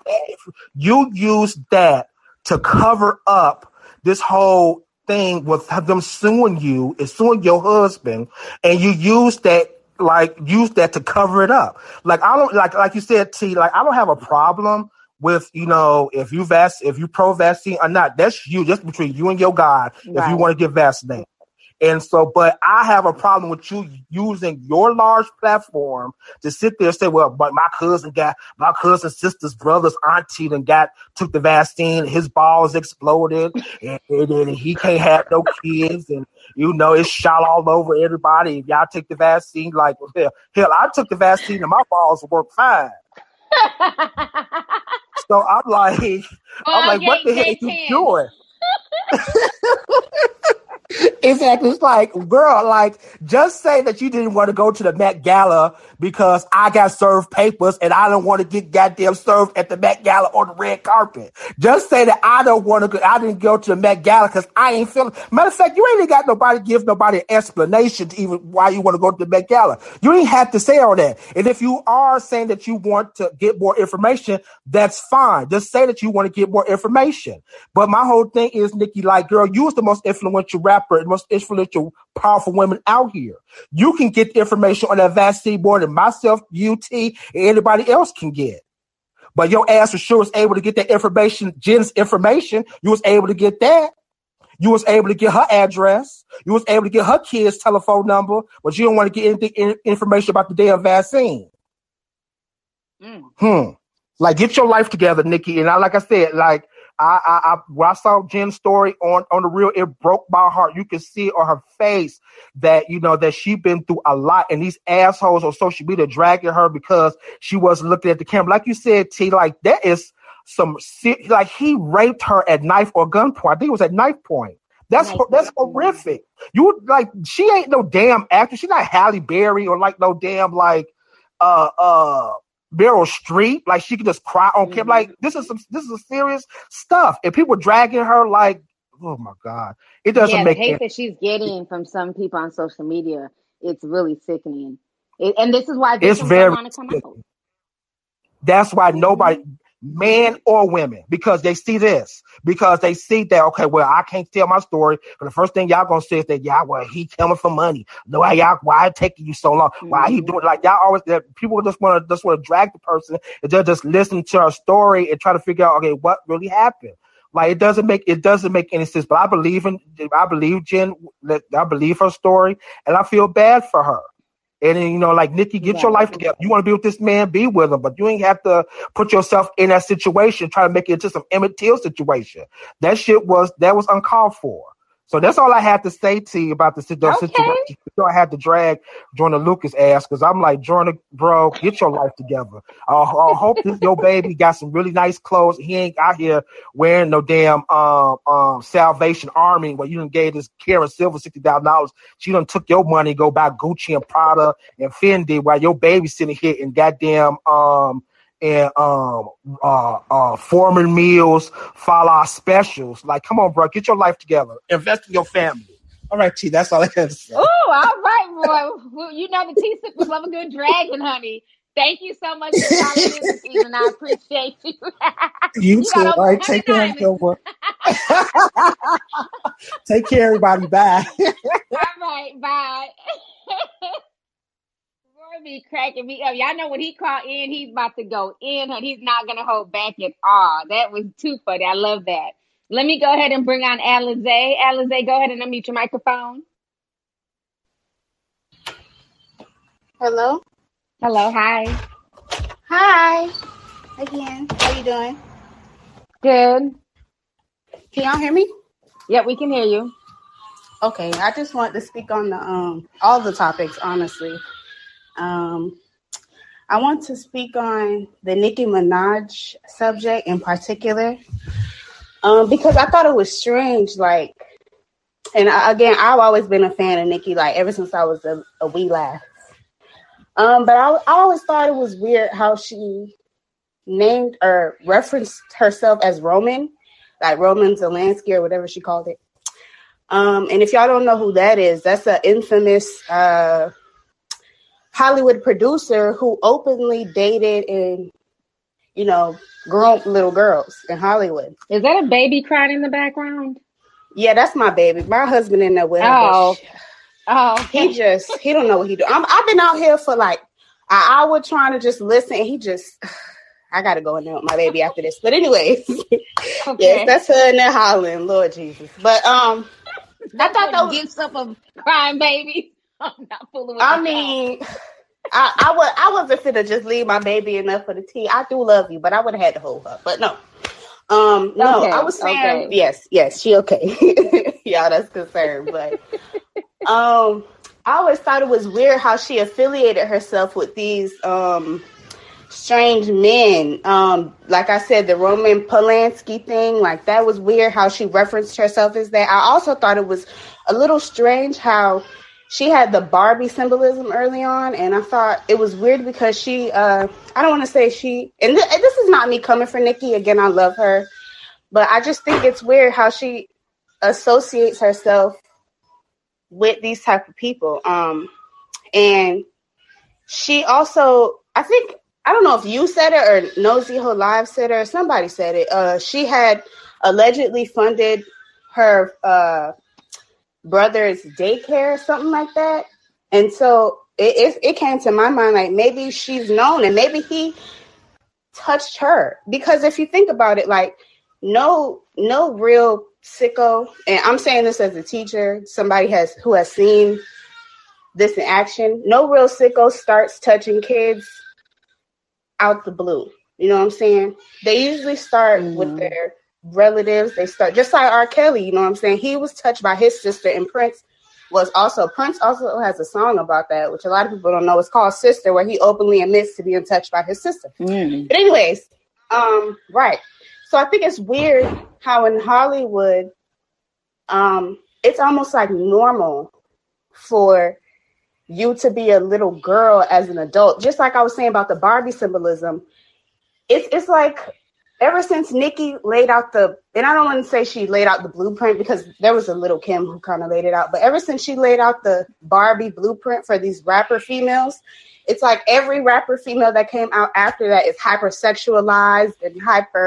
use that to cover up this whole thing with them suing you and suing your husband, and you use that to cover it up. Like, I don't like you said, T, like, I don't have a problem with, if you pro vaccine or not. That's you, just between you and your God, right, if you want to get vaccinated. And so, but I have a problem with you using your large platform to sit there and say, well, but my cousin, sister's brother's auntie took the vaccine, his balls exploded, and he can't have no kids, and it's shot all over everybody. If y'all take the vaccine, like, hell, I took the vaccine and my balls work fine. So I'm like, what the hell are you doing? Exactly. It's like, girl, like, just say that you didn't want to go to the Met Gala because I got served papers and I don't want to get goddamn served at the Met Gala on the red carpet. Just say that I didn't go to the Met Gala because I ain't feeling. Matter of fact, you ain't got give nobody an explanation to even why you want to go to the Met Gala. You ain't have to say all that. And if you are saying that you want to get more information, that's fine. Just say that you want to get more information. But my whole thing is, Nikki, like, girl, you was the most influential rapper, the most influential, powerful women out here. You can get the information on that vaccine more than myself, UT, and anybody else can get. But your ass for sure was able to get that information, Jen's information. You was able to get that. You was able to get her address. You was able to get her kid's telephone number, but you don't want to get anything information about the damn vaccine. Like, get your life together, Nikki. And like I said, like, when I saw Jen's story on the reel, it broke my heart. You can see on her face that, that she been through a lot, and these assholes on social media dragging her because she wasn't looking at the camera. Like you said, T, like, that is like, he raped her at knife or gunpoint. I think it was at knife point. That's horrific. You, like, she ain't no damn actress. She's not Halle Berry or like no damn like Meryl Streep. Like, she can just cry on camera. Like, this is serious stuff. And people dragging her, like, oh my God. It doesn't make the hate that she's getting from some people on social media, it's really sickening. And this is why victims don't want to come out. That's why nobody, man or women, because they see this, because they see that, okay, well, I can't tell my story, but the first thing y'all gonna say is that, he coming for money. No, why it taking you so long? Why he doing, like, y'all always, people just want to drag the person and they'll just listen to her story and try to figure out, okay, what really happened. Like, it doesn't make any sense. But I believe Jen, I believe her story, and I feel bad for her. And then, like, Nikki, get your life together. You want to be with this man, be with him. But you ain't have to put yourself in that situation, try to make it into some Emmett Till situation. That was uncalled for. So that's all I had to say to you about the situation. So I had to drag Joyner Lucas ass, because I'm like, Joyner, bro, get your life together. I hope your baby got some really nice clothes. He ain't out here wearing no damn Salvation Army where you done gave this Karen Silver $60,000. She done took your money, go buy Gucci and Prada and Fendi while your baby sitting here in goddamn Foreman Meals, Fala specials. Like, come on, bro, get your life together. Invest in your family. All right, T, that's all I had to say. Oh, all right, boy. Well, the T-Sip was love a good dragon, honey. Thank you so much for calling in this evening. I appreciate you. You too. All right, take care, everyone. Take care, everybody. Bye. All right, bye. Be cracking me up. Y'all know when he called in, he's about to go in, and he's not gonna hold back at all. That was too funny. I love that. Let me go ahead and bring on Alizé. Alizé, go ahead and unmute your microphone. Hello. Hi. Hi. Again. How you doing? Good. Can y'all hear me? Yep, we can hear you. Okay. I just want to speak on the all the topics, honestly. I want to speak on the Nicki Minaj subject in particular, because I thought it was strange. Like, and I've always been a fan of Nicki, like, ever since I was a wee lass. But I always thought it was weird how she named or referenced herself as Roman, like Roman Zelensky or whatever she called it. And if y'all don't know who that is, that's an infamous Hollywood producer who openly dated and, grown little girls in Hollywood. Is that a baby crying in the background? Yeah, that's my baby. My husband in there with her. Okay. He don't know what he do. I've been out here for like an hour trying to just listen, and I got to go in there with my baby after this. But anyways, okay. Yes, that's her in there hollering, Lord Jesus. But I thought that was gifts up of crying babies. I'm not fooling with I mean, I wasn't finna just leave my baby enough for the tea. I do love you, but I would have had to hold her. But no. No, okay, I was saying okay. yes, she okay. Yeah, that's concerned. But I always thought it was weird how she affiliated herself with these strange men. Like I said, the Roman Polanski thing, like that was weird how she referenced herself as that. I also thought it was a little strange how she had the Barbie symbolism early on, and I thought it was weird because she, I don't want to say she, and this is not me coming for Nicki. Again, I love her, but I just think it's weird how she associates herself with these type of people. And she also, I think, I don't know if you said it or Nosy Ho Live said it or somebody said it. She had allegedly funded her brother's daycare or something like that. And so it came to my mind, like maybe she's known and maybe he touched her. Because if you think about it, like no real sicko, and I'm saying this as a teacher, somebody who has seen this in action, no real sicko starts touching kids out the blue. You know what I'm saying? They usually start with their relatives. They start just like R. Kelly, you know what I'm saying? He was touched by his sister, and Prince also has a song about that, which a lot of people don't know. It's called Sister, where he openly admits to being touched by his sister. But anyways, right. So I think it's weird how in Hollywood, it's almost like normal for you to be a little girl as an adult. Just like I was saying about the Barbie symbolism, it's like ever since Nicki laid out and I don't want to say she laid out the blueprint because there was a Little Kim who kind of laid it out, but ever since she laid out the Barbie blueprint for these rapper females, it's like every rapper female that came out after that is hypersexualized and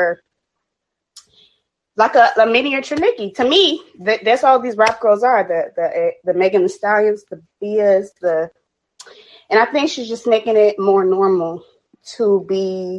like a miniature Nicki. To me, that's all these rap girls are. The Megan Thee Stallions, the Bias, and I think she's just making it more normal to be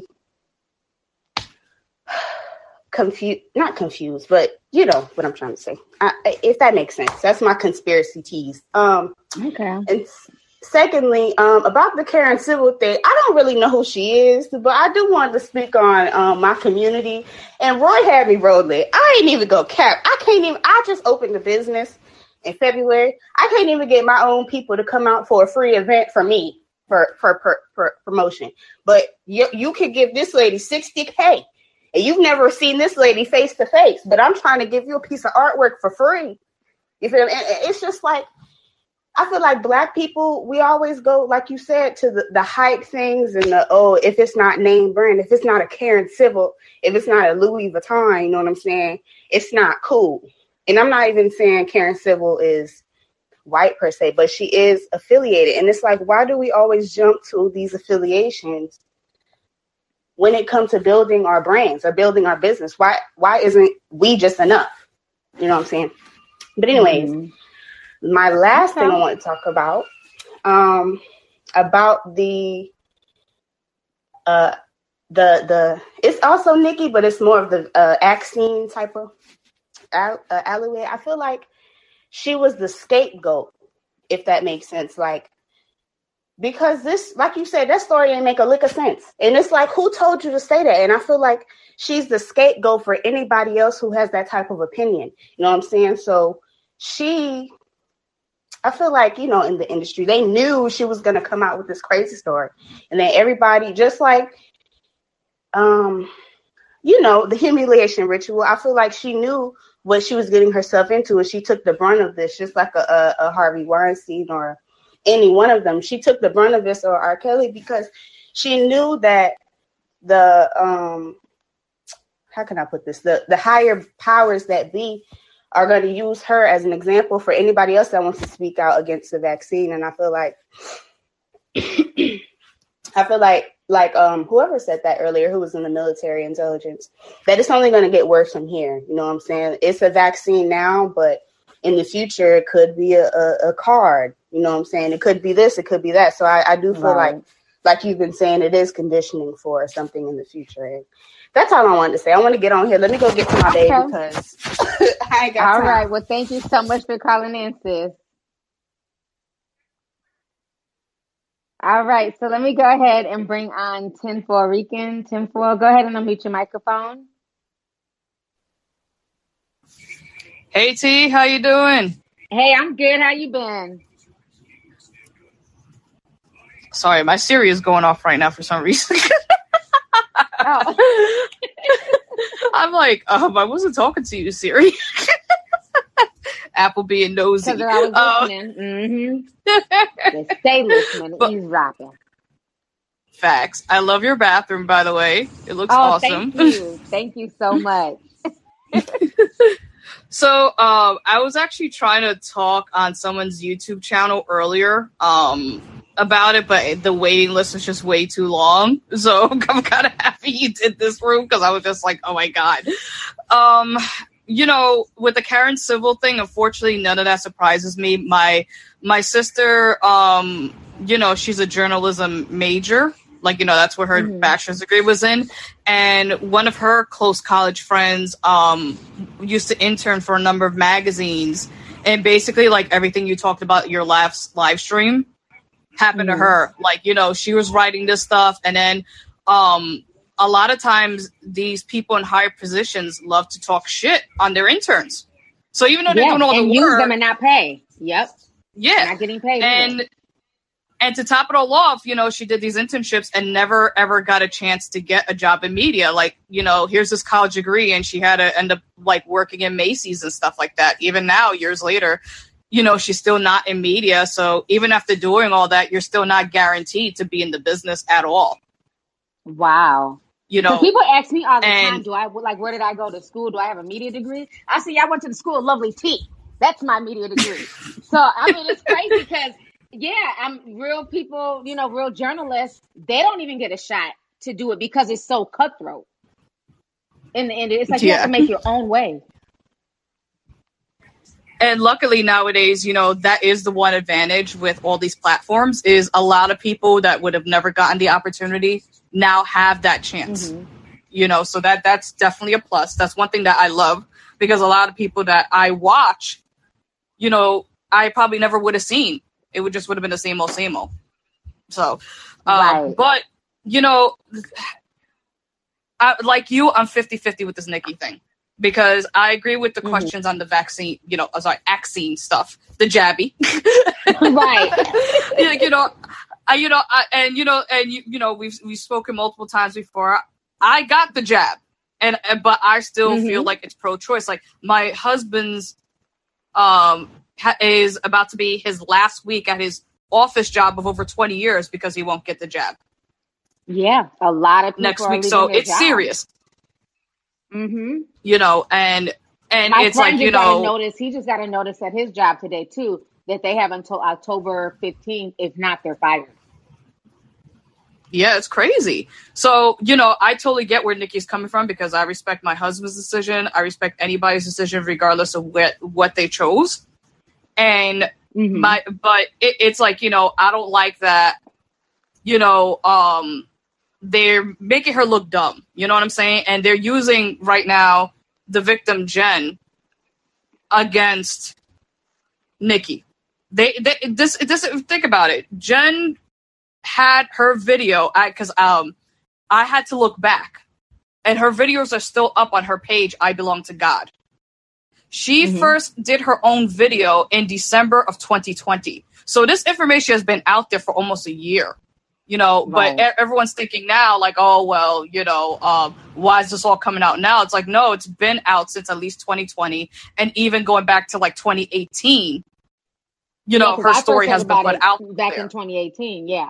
not confused, but you know what I'm trying to say. If that makes sense, that's my conspiracy tease. Okay. And secondly, about the Karen Civil thing, I don't really know who she is, but I do want to speak on my community. And Roy had me rolling. I ain't even go cap. I just opened a business in February. I can't even get my own people to come out for a free event for me for promotion. But you could give this lady $60K. And you've never seen this lady face to face, but I'm trying to give you a piece of artwork for free. You feel me? And it's just like, I feel like Black people, we always go, like you said, to the hype things and if it's not name brand, if it's not a Karen Civil, if it's not a Louis Vuitton, you know what I'm saying? It's not cool. And I'm not even saying Karen Civil is white per se, but she is affiliated. And it's like, why do we always jump to these affiliations when it comes to building our brands or building our business? Why isn't we just enough? You know what I'm saying? But anyways, my last thing I want to talk about the it's also Nicki, but it's more of the Axine type of alleyway. I feel like she was the scapegoat, if that makes sense. Like, because this, like you said, that story didn't make a lick of sense. And it's like, who told you to say that? And I feel like she's the scapegoat for anybody else who has that type of opinion. You know what I'm saying? So I feel like, you know, in the industry, they knew she was going to come out with this crazy story. And then everybody, just like, you know, the humiliation ritual, I feel like she knew what she was getting herself into, and she took the brunt of this, just like a Harvey Weinstein or any one of them. She took the brunt of this, or R. Kelly, because she knew that the how can I put this? The higher powers that be are going to use her as an example for anybody else that wants to speak out against the vaccine. And I feel like whoever said that earlier, who was in the military intelligence, that it's only going to get worse from here. You know what I'm saying? It's a vaccine now, but in the future, it could be a card. You know what I'm saying? It could be this, it could be that. So I do feel like like you've been saying, it is conditioning for something in the future. And that's all I wanted to say. I want to get on here. Let me go get to my day because I ain't got time. All right. Well, thank you so much for calling in, sis. All right. So let me go ahead and bring on Tinfoil Rican. Tinfoil, go ahead and unmute your microphone. Hey, T. How you doing? Hey, I'm good. How you been? Sorry, my Siri is going off right now for some reason. Oh. I'm like, I wasn't talking to you, Siri. Apple being nosy. Because they're always listening. They stay listening, eavesdropping. Facts. I love your bathroom, by the way. It looks awesome. Thank you. Thank you so much. So, I was actually trying to talk on someone's YouTube channel earlier about it, but the waiting list was just way too long. So I'm kind of happy you did this room because I was just like, oh my God. You know, with the Karen Civil thing, unfortunately, none of that surprises me. My sister, you know, she's a journalism major. Like, you know, that's what her bachelor's degree was in. And one of her close college friends used to intern for a number of magazines. And basically, like, everything you talked about your last live stream happened to her. Like, you know, she was writing this stuff. And then a lot of times these people in higher positions love to talk shit on their interns. So even though they're doing all the work. use them and not pay. Yep. Yeah. Not getting paid. And to top it all off, you know, she did these internships and never, ever got a chance to get a job in media. Like, you know, here's this college degree and she had to end up like working in Macy's and stuff like that. Even now, years later, you know, she's still not in media. So even after doing all that, you're still not guaranteed to be in the business at all. Wow. You know, people ask me all the time, where did I go to school? Do I have a media degree? I say, I went to the school of Lovely T. That's my media degree. So, I mean, it's crazy because, I'm real people, you know, real journalists, they don't even get a shot to do it because it's so cutthroat. In the end, it's like you have to make your own way. And luckily nowadays, you know, that is the one advantage with all these platforms is a lot of people that would have never gotten the opportunity now have that chance. You know, so that's definitely a plus. That's one thing that I love because a lot of people that I watch, you know, I probably never would have seen. It would have been the same old. So, but, you know, like you, I'm 50-50 with this Nicki thing. Because I agree with the questions on the vaccine, you know, vaccine stuff, the jabby, right? We've spoken multiple times before. I got the jab, but I still feel like it's pro-choice. Like my husband's is about to be his last week at his office job of over 20 years because he won't get the jab. Yeah, a lot of people next week, so it's serious. You know, and my it's like, you know, he just got a notice at his job today too that they have until October 15th. If not, they're fired. Yeah, it's crazy. So, you know, I totally get where Nicki's coming from because I respect my husband's decision. I respect anybody's decision regardless of what they chose. And but it's like, you know, I don't like that, you know, they're making her look dumb. You know what I'm saying? And they're using right now the victim Jen against Nicki. Think about it. Jen had her video because I had to look back, and her videos are still up on her page. I Belong to God. She first did her own video in December of 2020. So this information has been out there for almost a year. You know, but everyone's thinking now, like, oh, well, you know, why is this all coming out now? It's like, no, it's been out since at least 2020. And even going back to like 2018, you know, her story has been put out back in 2018. Yeah.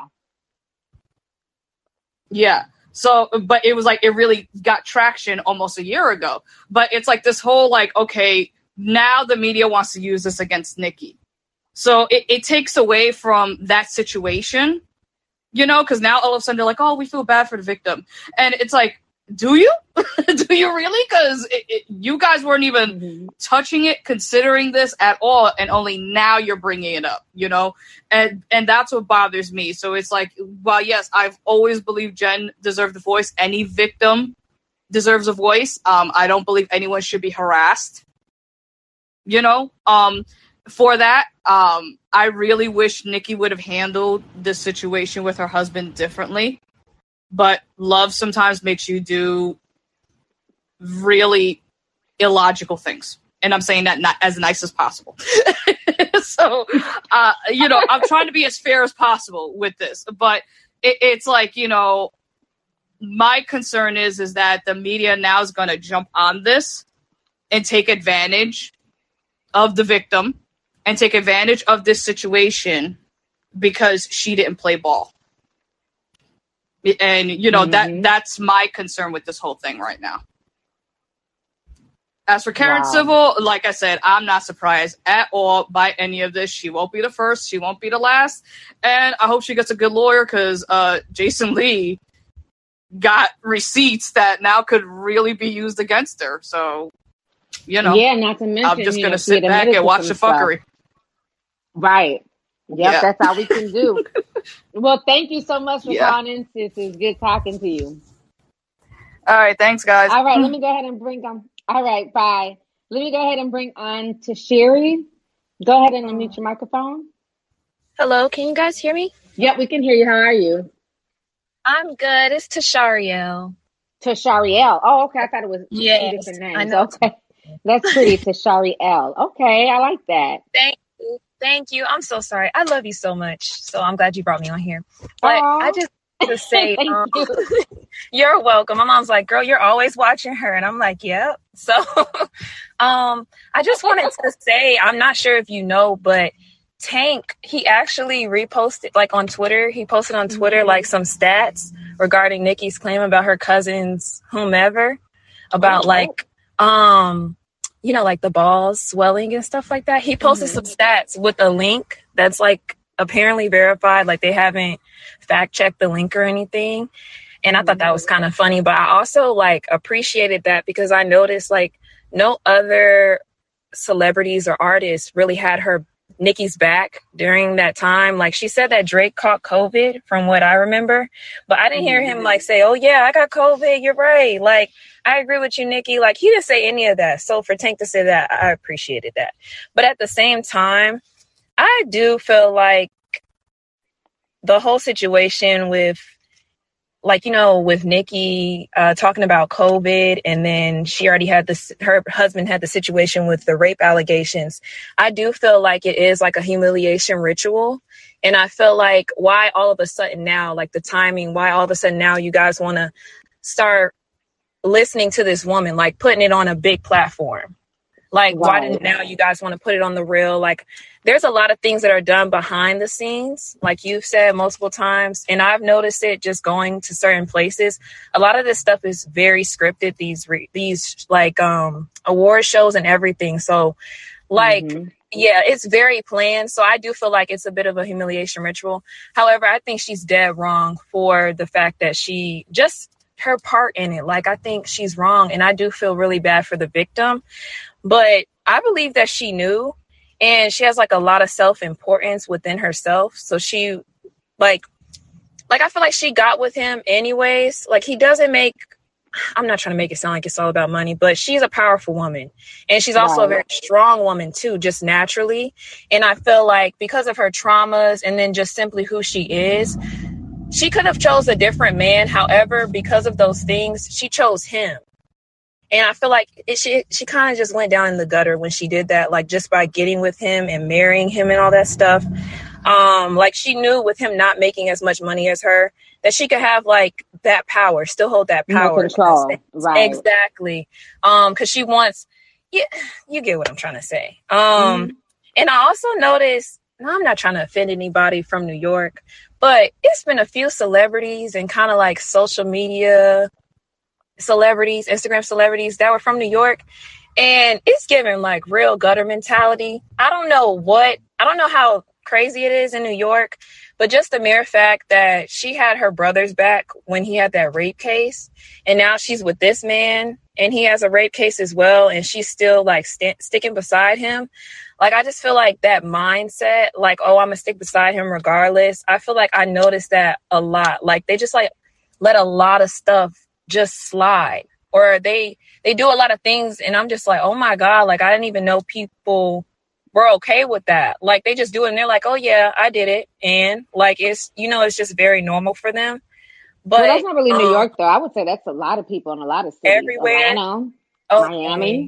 Yeah. So, but it was like, it really got traction almost a year ago. But it's like this whole like, okay, now the media wants to use this against Nicki. So it takes away from that situation. You know, because now all of a sudden they're like, oh, we feel bad for the victim. And it's like, do you? Do you really? Because you guys weren't even touching it, considering this at all, and only now you're bringing it up, you know? And that's what bothers me. So it's like, well, yes, I've always believed Jen deserved a voice. Any victim deserves a voice. I don't believe anyone should be harassed, you know? For that, I really wish Nikki would have handled this situation with her husband differently. But love sometimes makes you do really illogical things. And I'm saying that not as nice as possible. So, you know, I'm trying to be as fair as possible with this. But it's like, you know, my concern is that the media now is going to jump on this and take advantage of the victim and take advantage of this situation because she didn't play ball. And, you know, that's my concern with this whole thing right now. As for Karen Civil, like I said, I'm not surprised at all by any of this. She won't be the first. She won't be the last. And I hope she gets a good lawyer because Jason Lee got receipts that now could really be used against her. So, you know. Yeah, not to mention, I'm just going to sit back and watch the fuckery. Right. Yep, that's all we can do. Well, thank you so much for calling in, sis. It's good talking to you. All right, thanks, guys. All right, let me go ahead and bring on. All right, bye. Let me go ahead and bring on to Sherry. Go ahead and unmute your microphone. Hello, can you guys hear me? Yep, we can hear you. How are you? I'm good. It's Tashariel. Tashariel. Oh, okay. I thought it was two different names. I know. Okay. That's pretty, Tashariel. Okay, I like that. Thank you. I'm so sorry. I love you so much. So I'm glad you brought me on here. But I just want to say, you're welcome. My mom's like, girl, you're always watching her. And I'm like, yep. So I just wanted to say, I'm not sure if you know, but Tank, he actually reposted like on Twitter. He posted on Twitter like some stats regarding Nikki's claim about her cousins, whomever, about you know, like the balls swelling and stuff like that. He posted some stats with a link that's like apparently verified. Like they haven't fact checked the link or anything. And I thought that was kind of funny, but I also like appreciated that because I noticed like no other celebrities or artists really had Nikki's back during that time. Like she said that Drake caught COVID from what I remember, but I didn't hear him like say, oh yeah, I got COVID. You're right. Like, I agree with you, Nikki. Like he didn't say any of that. So for Tank to say that, I appreciated that. But at the same time, I do feel like the whole situation with like, you know, with Nikki talking about COVID and then she already had her husband had the situation with the rape allegations. I do feel like it is like a humiliation ritual. And I feel like why all of a sudden now, like the timing, why all of a sudden now you guys want to start listening to this woman, like putting it on a big platform. Like, why didn't now you guys want to put it on the real? Like, there's a lot of things that are done behind the scenes, like you've said multiple times. And I've noticed it just going to certain places. A lot of this stuff is very scripted, these like award shows and everything. So like, yeah, it's very planned. So I do feel like it's a bit of a humiliation ritual. However, I think she's dead wrong for the fact that she just her part in it. Like, I think she's wrong. And I do feel really bad for the victim. But I believe that she knew, and she has like a lot of self-importance within herself. So she like I feel like she got with him anyways. Like he doesn't make, I'm not trying to make it sound like it's all about money, but she's a powerful woman and she's also a very strong woman too, just naturally. And I feel like because of her traumas and then just simply who she is, she could have chose a different man. However, because of those things, she chose him. And I feel like she kind of just went down in the gutter when she did that, like just by getting with him and marrying him and all that stuff. Like she knew with him not making as much money as her that she could have like that power, still hold that power. Control. Right. Exactly. Cause she wants, you get what I'm trying to say. And I also noticed, I'm not trying to offend anybody from New York, but it's been a few celebrities and kind of like social media celebrities, Instagram celebrities that were from New York, and it's giving like real gutter mentality. I don't know how crazy it is in New York, but just the mere fact that she had her brother's back when he had that rape case, and now she's with this man and he has a rape case as well, and she's still like sticking beside him. Like, I just feel like that mindset, like, oh, I'm gonna stick beside him regardless. I feel like I noticed that a lot. Like, they just like let a lot of stuff just slide, or they do a lot of things, and I'm just like, oh my God, like, I didn't even know people were okay with that. Like, they just do it and they're like, oh yeah, I did it. And like, it's, you know, it's just very normal for them. But well, that's not really New York, though. I would say that's a lot of people in a lot of cities. Everywhere. Atlanta, Miami.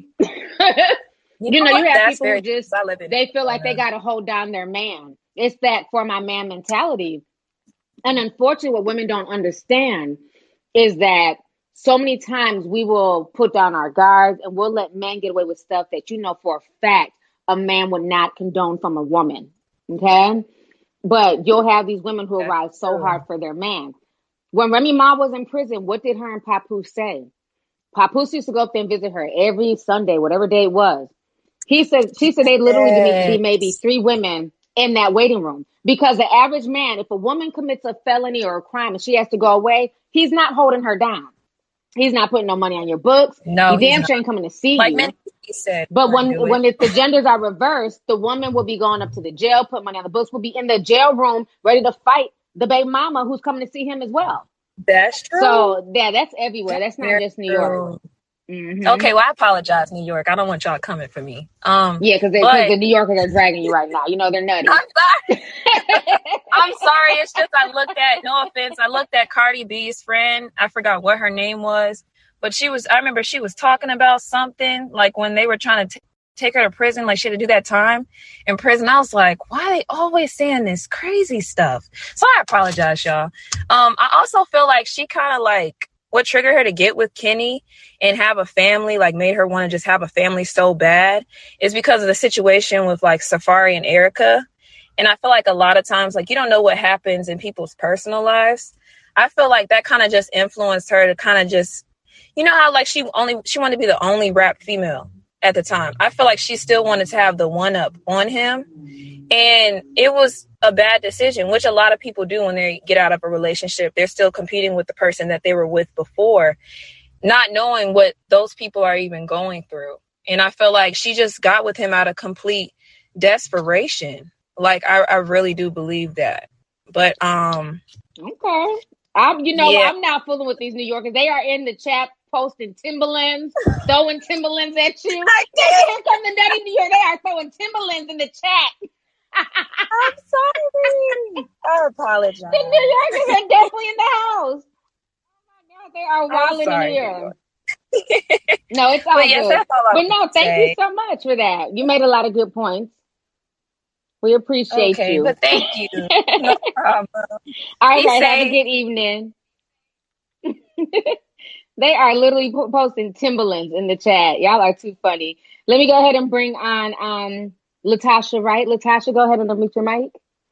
You know, you have people who just, they feel like they got to hold down their man. It's that for my man mentality. And unfortunately, what women don't understand is that so many times we will put down our guards and we'll let men get away with stuff that, you know, for a fact, a man would not condone from a woman. Okay. But you'll have these women who arrive so hard for their man. When Remy Ma was in prison, what did her and Papoose say? Papoose used to go up there and visit her every Sunday, whatever day it was. She said they literally be maybe 3 women in that waiting room, because the average man, if a woman commits a felony or a crime and she has to go away, he's not holding her down. He's not putting no money on your books. No, you damn sure ain't coming to see you. Like said, but when the genders are reversed, the woman will be going up to the jail, put money on the books, will be in the jail room ready to fight the baby mama who's coming to see him as well. That's true. So yeah, that's everywhere. That's not just New York. Mm-hmm. Okay, well, I apologize, New York. I don't want y'all coming for me. Yeah, because the New Yorkers are dragging you right now. You know they're nutty. I'm sorry. I'm sorry. It's just I looked at Cardi B's friend. I forgot what her name was, but I remember she was talking about something like when they were trying to take her to prison, like she had to do that time in prison. I was like, why are they always saying this crazy stuff? So I apologize, y'all. I also feel like she kind of like, what triggered her to get with Kenny and have a family, like made her want to just have a family so bad, is because of the situation with like Safari and Erica. And I feel like a lot of times, like, you don't know what happens in people's personal lives. I feel like that kind of just influenced her to kind of just, you know how like she wanted to be the only rap female at the time. I feel like she still wanted to have the one up on him. And it was a bad decision, which a lot of people do when they get out of a relationship. They're still competing with the person that they were with before, not knowing what those people are even going through. And I feel like she just got with him out of complete desperation. Like, I really do believe that. But, okay. I'm not fooling with these New Yorkers. They are in the chat posting Timberlands, throwing Timberlands at you. Here come the nutty New York. They are throwing Timberlands in the chat. I'm sorry. I apologize. The New Yorkers are definitely in the house. Oh my God, they are wilding in here. No, it's all good. But no, thank you so much for that. You made a lot of good points. We appreciate you. But thank you. No problem. All right, have a good evening. They are literally posting Timberlands in the chat. Y'all are too funny. Let me go ahead and bring on Latasha, right? Latasha, go ahead and unmute your mic.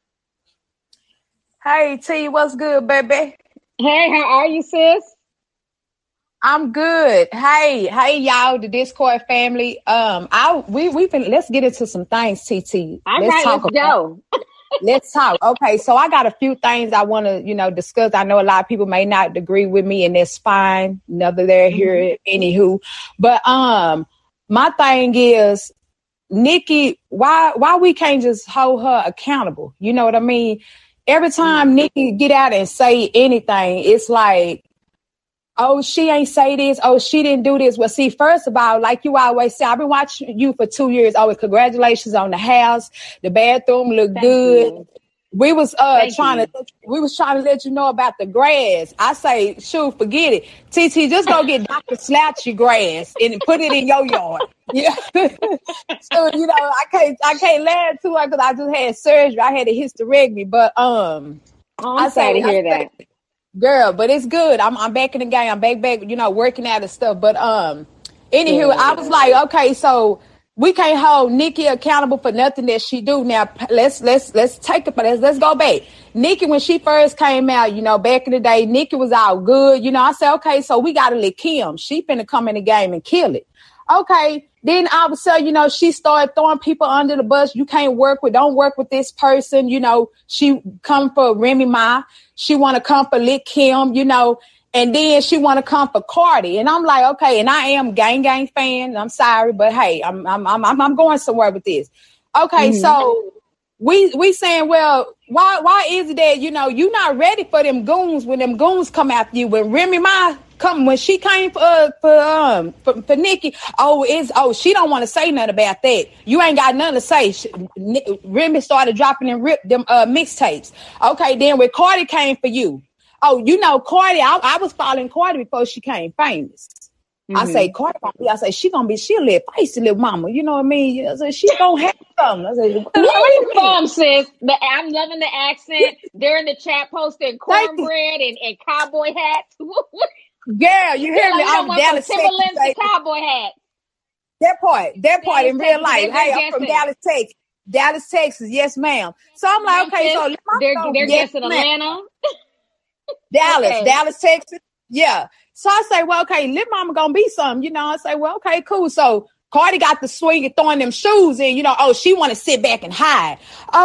Hey, T, what's good, baby? Hey, how are you, sis? I'm good. Hey, y'all, the Discord family. We've been. Let's get into some things, TT. Let's go. Let's talk. Okay, so I got a few things I want to, discuss. I know a lot of people may not agree with me, and that's fine. Neither there here, anywho. But my thing is, Nikki, why we can't just hold her accountable? You know what I mean? Every time Nikki get out and say anything, it's like, oh, she ain't say this. Oh, she didn't do this. Well, see, first of all, like you always say, I've been watching you for 2 years. Oh, congratulations on the house. The bathroom looked good. You. We was trying to let you know about the grass. I say, shoot, forget it. TT, just go get Dr. Slouchy grass and put it in your yard. Yeah. So, I can't laugh too hard because I just had surgery. I had a hysterectomy, but I'm sorry to hear that. Girl, but it's good. I'm back in the game. I'm back, working out and stuff. But anywho, I was like, okay, so we can't hold Nikki accountable for nothing that she do. Now let's take it, but let's go back. Nikki, when she first came out, back in the day, Nikki was all good. I said, okay, so we gotta let Kim. She finna come in the game and kill it. Okay, then all of a sudden, she started throwing people under the bus. You don't work with this person. She come for Remy Ma. She want to come for Lil Kim, and then she want to come for Cardi. And I'm like, okay, and I am gang fan. I'm sorry, but hey, I'm going somewhere with this. Okay, so we saying, well, why is it that, you not ready for them goons when them goons come after you? When Remy Ma when she came for Nicki, she don't want to say nothing about that. You ain't got nothing to say. Remy started dropping and rip them mixtapes. Okay, then when Cardi came for you, Cardi, I was following Cardi before she came famous. I say Cardi, she a little feisty little mama. You know what I mean? I said she gonna have something. I said, where you from, sis? I'm loving the accent. They're in the chat posting cornbread and cowboy hats. Yeah, you hear me? I'm Dallas, Texas. Timberlands to cowboy hats. That part in real life. Hey, I'm from Dallas, Texas. Dallas, Texas. Yes, ma'am. So I'm like, okay, so they're guessing Atlanta. Dallas, Texas. Yeah. So I say, well, okay, Lil Mama gonna be something, I say, well, okay, cool. So Cardi got the swing and throwing them shoes in, she want to sit back and hide.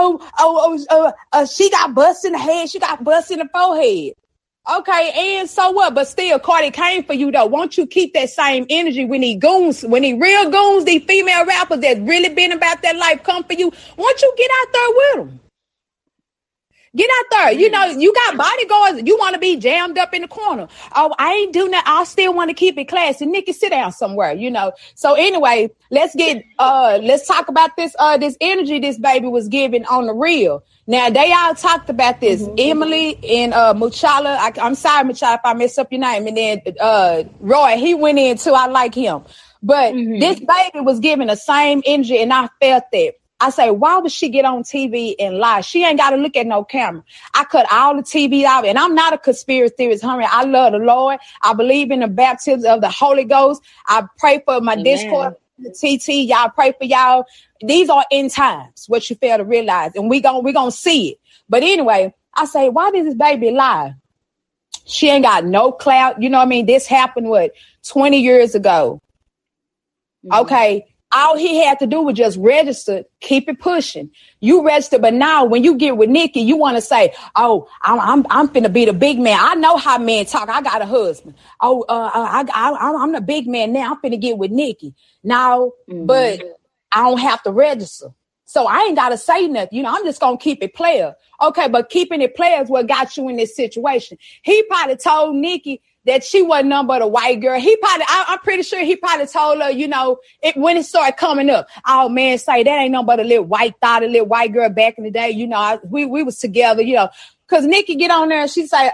She got bust in the head. She got bust in the forehead. Okay, and so what? But still, Cardi came for you, though. Won't you keep that same energy when these real goons, these female rappers that really been about that life come for you? Won't you get out there with them? Get out there. You got bodyguards. You want to be jammed up in the corner. Oh, I ain't doing that. I still want to keep it classy. Nikki, sit down somewhere, So anyway, let's talk about this energy this baby was giving on the real. Now, they all talked about this. Emily and Muchala. I'm sorry, Muchala, if I mess up your name. And then Roy, he went in too. I like him. But this baby was giving the same energy, and I felt that. I say, why would she get on TV and lie? She ain't got to look at no camera. I cut all the TV out, and I'm not a conspiracy theorist, honey. I love the Lord. I believe in the baptism of the Holy Ghost. I pray for my Discord, the TT. Y'all pray for y'all. These are end times, what you fail to realize, and we gonna see it. But anyway, I say, why did this baby lie? She ain't got no clout. You know what I mean? This happened, 20 years ago. Okay. All he had to do was just register, keep it pushing. You register, but now when you get with Nicki, you want to say, "Oh, I'm finna be the big man." I know how men talk. I got a husband. Oh, I'm the big man now. I'm finna get with Nicki now, but I don't have to register, so I ain't gotta say nothing. I'm just gonna keep it player. Okay, but keeping it player is what got you in this situation. He probably told Nicki that she wasn't none but a white girl. I'm pretty sure he probably told her, when it started coming up, oh man, say that ain't nothing but a little white girl back in the day. We was together, cause Nicki get on there and she say,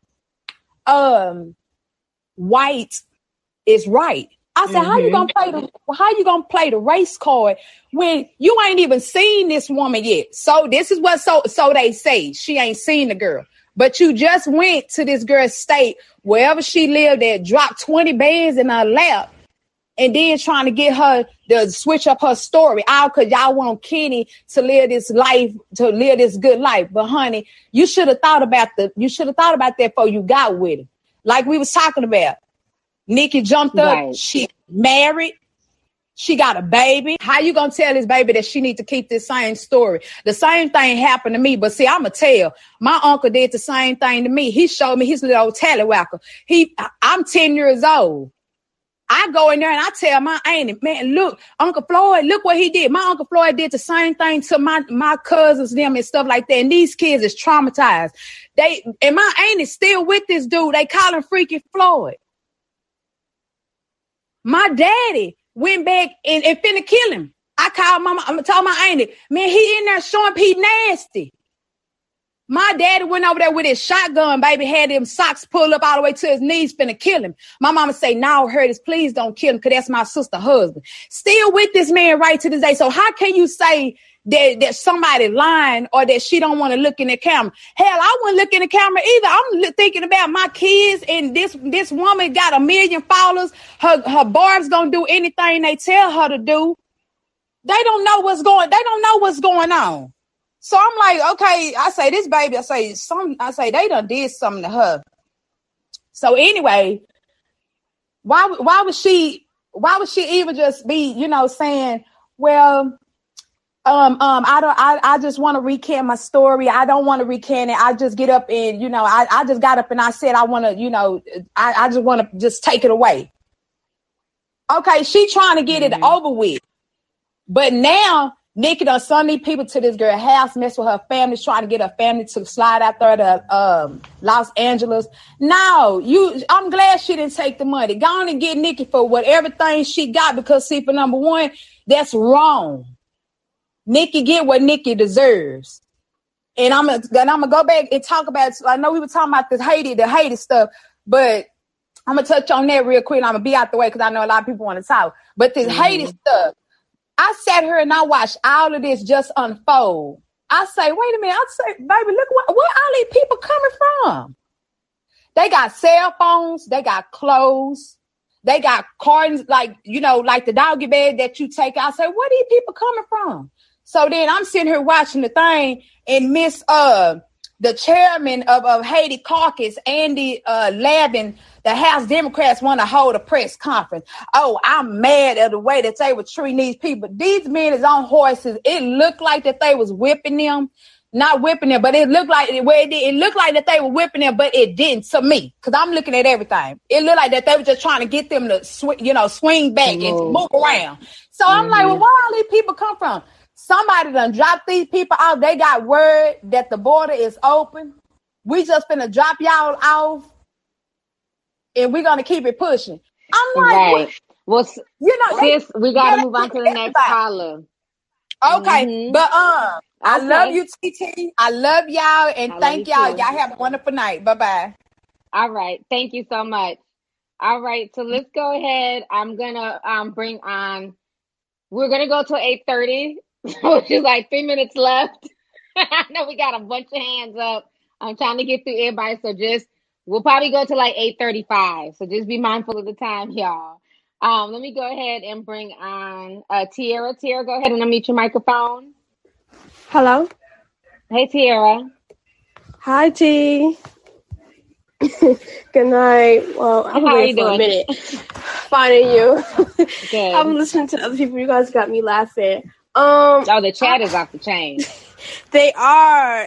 white is right. I said, how you gonna play the race card when you ain't even seen this woman yet? So this is what, so they say she ain't seen the girl. But you just went to this girl's state, wherever she lived at, dropped 20 bands in her lap, and then trying to get her to switch up her story. All because y'all want Kenny to live this life, to live this good life. But honey, you should have thought about that before you got with him. Like we was talking about. Nicki jumped up, she married. She got a baby. How you gonna tell this baby that she need to keep this same story? The same thing happened to me, but see, I'ma tell. My uncle did the same thing to me. He showed me his little tallywhacker. I'm 10 years old. I go in there and I tell my auntie, man, look, Uncle Floyd, look what he did. My Uncle Floyd did the same thing to my cousins, them and stuff like that. And these kids is traumatized. And my auntie's still with this dude. They call him Freaky Floyd. My daddy went back and finna kill him. I called mama, told my auntie, man, he in there showing he nasty. My daddy went over there with his shotgun, baby, had them socks pulled up all the way to his knees, finna kill him. My mama say, no, Curtis, please don't kill him, because that's my sister's husband. Still with this man right to this day. So how can you say that somebody lying or that she don't want to look in the camera? Hell, I wouldn't look in the camera either. I'm thinking about my kids, and this woman got 1 million followers. Her Barb's gonna do anything they tell her to do. They don't know what's going on. So I'm like, okay, I say this baby, I say they done did something to her. So anyway, why was she why would she even just be, saying, well, I just want to recant my story. I don't want to recant it. I just get up and, I just got up and I said, I want to, I just want to just take it away. Okay. She trying to get it over with. But now Nicki done send these people to this girl house, mess with her family, trying to get her family to slide out there to Los Angeles. No, I'm glad she didn't take the money. Go on and get Nicki for whatever thing she got, because see, for number one, that's wrong. Nicki get what Nicki deserves. And I'm gonna go back and talk about, I know we were talking about the Haiti stuff, but I'm gonna touch on that real quick. I'm gonna be out the way because I know a lot of people want to talk. But this Haiti stuff, I sat here and I watched all of this just unfold. I say, wait a minute. I say, baby, look where all these people coming from. They got cell phones. They got clothes. They got cartons, like the doggy bag that you take. I say, where are these people coming from? So then I'm sitting here watching the thing, and Miss the chairman of Haiti caucus, Andy Lavin, the House Democrats want to hold a press conference. Oh, I'm mad at the way that they were treating these people. These men is on horses. It looked like that they was whipping them. Not whipping them, but it looked like it looked like that they were whipping them, but it didn't to me, because I'm looking at everything. It looked like that they were just trying to get them to swing back and move around. So I'm like, well, where all these people come from? Somebody done dropped these people out. They got word that the border is open. We just finna drop y'all off, and we're gonna keep it pushing. I'm like, right. Well, sis, we gotta move on to the next caller. Okay, but I love you, TT. I love y'all, and thank y'all. Y'all have a wonderful night. Bye-bye. All right. Thank you so much. All right, so let's go ahead. I'm gonna bring on. We're gonna go to 8:30, which is like 3 minutes left. I know we got a bunch of hands up. I'm trying to get through everybody, so we'll probably go to like 8:35. So just be mindful of the time, y'all. Let me go ahead and bring on Tiara. Tiara, go ahead and unmute your microphone. Hello. Hey, Tiara. Hi, T. Good night. Well, I've been waiting for a minute. Finding you. Good. I'm listening to other people. You guys got me laughing. The chat is off the chain. They are.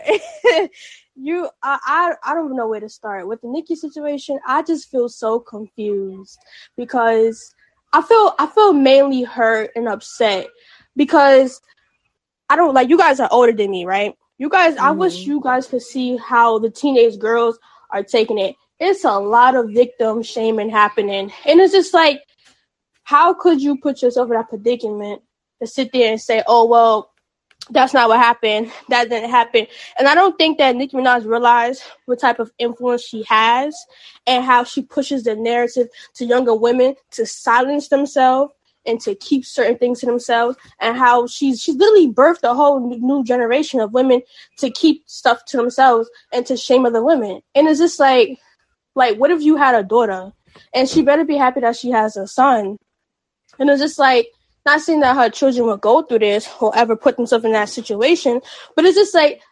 I don't know where to start with the Nicki situation. I just feel so confused because I feel mainly hurt and upset because I don't you guys are older than me, right? You guys, I wish you guys could see how the teenage girls are taking it. It's a lot of victim shaming happening, and it's just like, how could you put yourself in that predicament to sit there and say, "Oh well, that's not what happened. That didn't happen." And I don't think that Nicki Minaj realized what type of influence she has and how she pushes the narrative to younger women to silence themselves and to keep certain things to themselves, and how she's literally birthed a whole new generation of women to keep stuff to themselves and to shame other women. And it's just like what if you had a daughter and she better be happy that she has a son? And it's just like, not saying that her children will go through this or ever put themselves in that situation, but it's just like,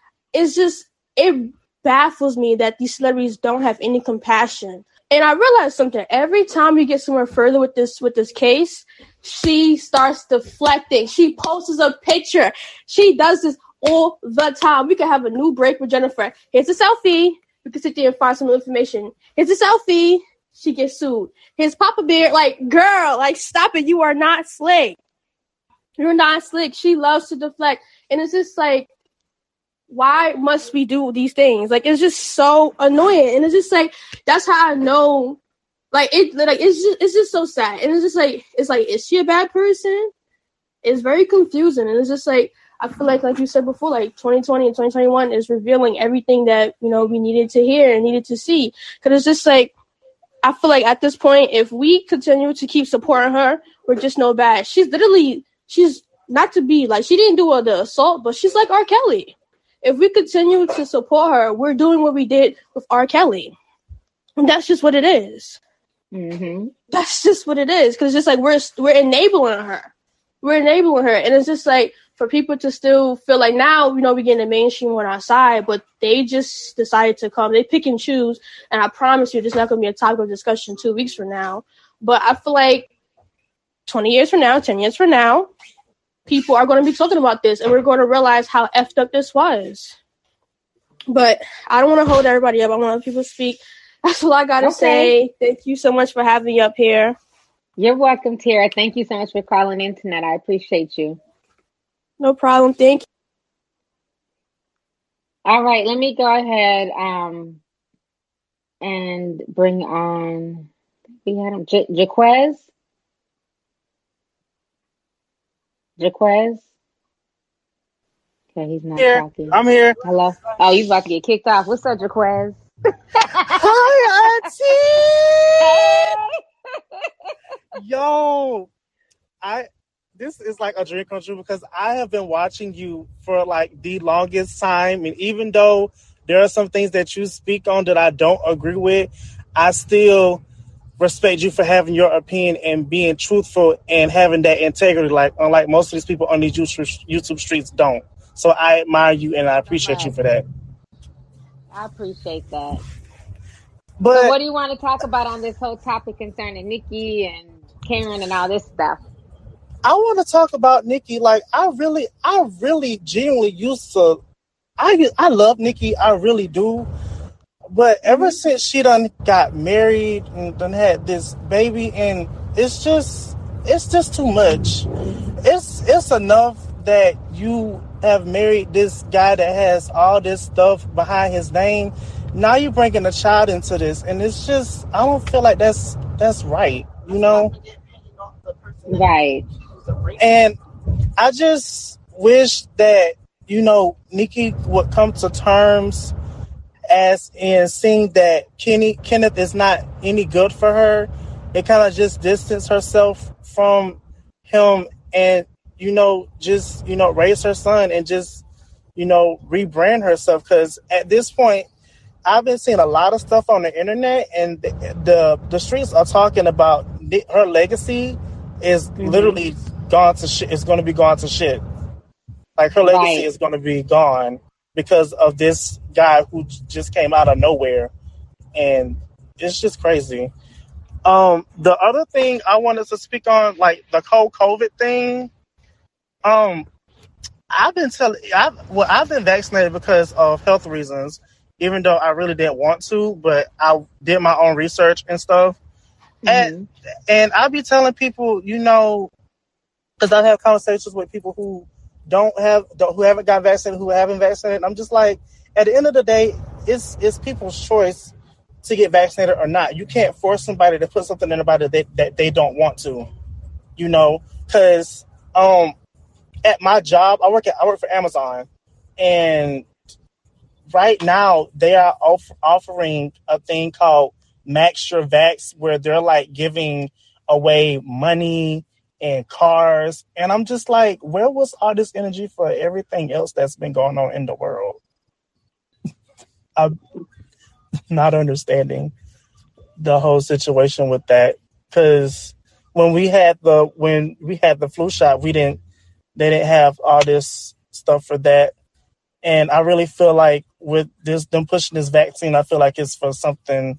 it baffles me that these celebrities don't have any compassion. And I realized something. Every time we get somewhere further with this case, she starts deflecting. She posts a picture. She does this all the time. We could have a new break with Jennifer. Here's a selfie. We could sit there and find some information. Here's a selfie. She gets sued. Here's Papa Bear. Girl, stop it. You are not slick. You're not slick. She loves to deflect. And it's just like, why must we do these things? It's just so annoying. And it's just like, that's how I know, it's just so sad. And it's just like, is she a bad person? It's very confusing. And it's just like, I feel like you said before, 2020 and 2021 is revealing everything that, we needed to hear and needed to see. Because it's just like, I feel like at this point, if we continue to keep supporting her, we're just no bad. She's not to be she didn't do the assault, but she's like R. Kelly. If we continue to support her, we're doing what we did with R. Kelly. And that's just what it is. Mm-hmm. That's just what it is. Because it's just we're enabling her. We're enabling her. And it's just for people to still feel now, we get the mainstream on our side, but they just decided to come. They pick and choose. And I promise you, there's not going to be a topic of discussion 2 weeks from now. But I feel 20 years from now, 10 years from now, people are going to be talking about this, and we're going to realize how effed up this was. But I don't want to hold everybody up. I want people to speak. That's all I got to say. Thank you so much for having me up here. You're welcome, Tara. Thank you so much for calling in tonight. I appreciate you. No problem. Thank you. All right, let me go ahead and bring on, we had him, Jaquez. Jaquez? Okay, he's not talking. I'm here. Hello? Oh, you about to get kicked off. What's up, Jaquez? Hi, Auntie! Yo, this is like a dream come true because I have been watching you for like the longest time, and even though there are some things that you speak on that I don't agree with, I still respect you for having your opinion and being truthful and having that integrity. Like unlike most of these people on these YouTube streets don't. So I admire you and I appreciate you for that. I appreciate that. But so what do you want to talk about on this whole topic concerning Nikki and Karen and all this stuff? I want to talk about Nikki. Like I really genuinely used to. I love Nikki. I really do. But ever since she done got married and done had this baby, and it's just too much. It's enough that you have married this guy that has all this stuff behind his name. Now you're bringing a child into this, and it's just I don't feel like that's right. You know. Right. And I just wish that, you know, Nikki would come to terms as in seeing that Kenneth is not any good for her. It kind of just distance herself from him and, you know, just, you know, raise her son and just, you know, rebrand herself. Because at this point, I've been seeing a lot of stuff on the internet, and the streets are talking about her legacy is literally gone to shit. It's going to be gone to shit. Like her legacy is going to be gone because of this guy who just came out of nowhere, and it's just crazy. The other thing I wanted to speak on, like the whole COVID thing. I've been vaccinated because of health reasons, even though I really didn't want to, but I did my own research and stuff. And I be telling people, you know, because I have conversations with people who haven't got vaccinated, who haven't vaccinated. I'm just like, at the end of the day, it's people's choice to get vaccinated or not. You can't force somebody to put something in their body that they don't want to, you know. Because at my job, I work for Amazon, and right now they are offering a thing called Max Your Vax, where they're like giving away money and cars, and I'm just like, where was all this energy for everything else that's been going on in the world? I'm not understanding the whole situation with that, because when we had the flu shot, they didn't have all this stuff for that, and I really feel like with them pushing this vaccine, I feel like it's for something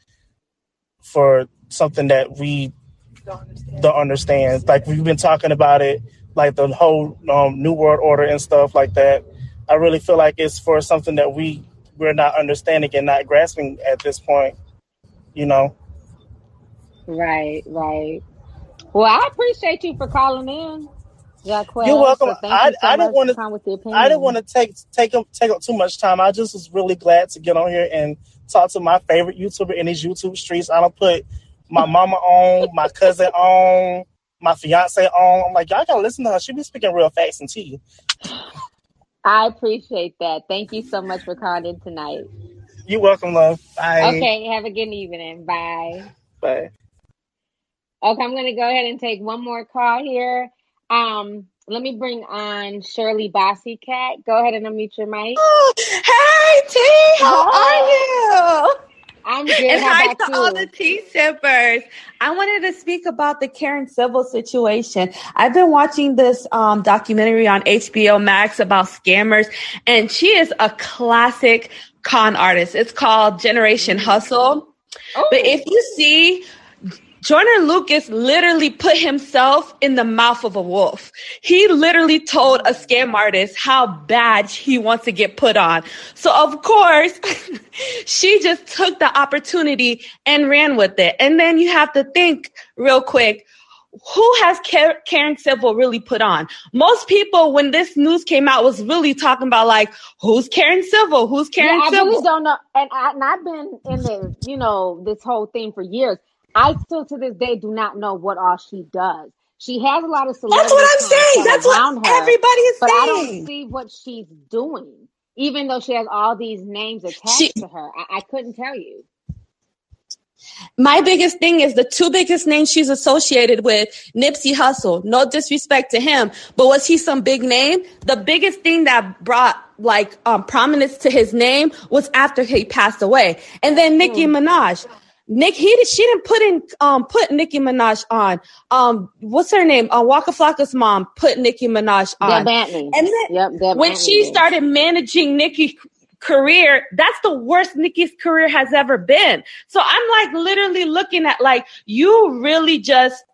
that we don't understand. Like we've been talking about it, like the whole New World Order and stuff like that. I really feel like it's for something that we're not understanding and not grasping at this point, you know? Right. Well, I appreciate you for calling in, Jacquez. You're welcome. So I didn't want to take up too much time. I just was really glad to get on here and talk to my favorite YouTuber in these YouTube streets. I don't put my mama on, my cousin on, my fiance on. I'm like, y'all gotta listen to her. She be speaking real fast and tea. I appreciate that. Thank you so much for calling in tonight. You're welcome, love. Bye. Okay, have a good evening. Bye. Bye. Okay, I'm gonna go ahead and take one more call here. Let me bring on Shirley Bossy Cat. Go ahead and unmute your mic. Oh, hey T, how are you? I'm good. And How hi about to you? all the tea sippers. I wanted to speak about the Karen Civil situation. I've been watching this documentary on HBO Max about scammers, and she is a classic con artist. It's called Generation Hustle. Oh. But if you see Joyner Lucas literally put himself in the mouth of a wolf. He literally told a scam artist how bad he wants to get put on. So of course, she just took the opportunity and ran with it. And then you have to think real quick, who has Karen Civil really put on? Most people, when this news came out, was really talking about like, who's Karen Civil? Who's Karen Civil? I really don't know. And I've been in the, this whole thing for years. I still to this day do not know what all she does. She has a lot of celebrities. That's what I'm saying. That's what everybody is but saying. I don't see what she's doing, even though she has all these names attached to her. I couldn't tell you. My biggest thing is the two biggest names she's associated with, Nipsey Hussle. No disrespect to him, but was he some big name? The biggest thing that brought prominence to his name was after he passed away. And then Nicki Minaj. She didn't put Nicki Minaj on. What's her name? Waka Flocka's mom put Nicki Minaj on. Deb Antney. And then when she started managing Nicki's career, that's the worst Nicki's career has ever been. So I'm like literally looking at like, you really just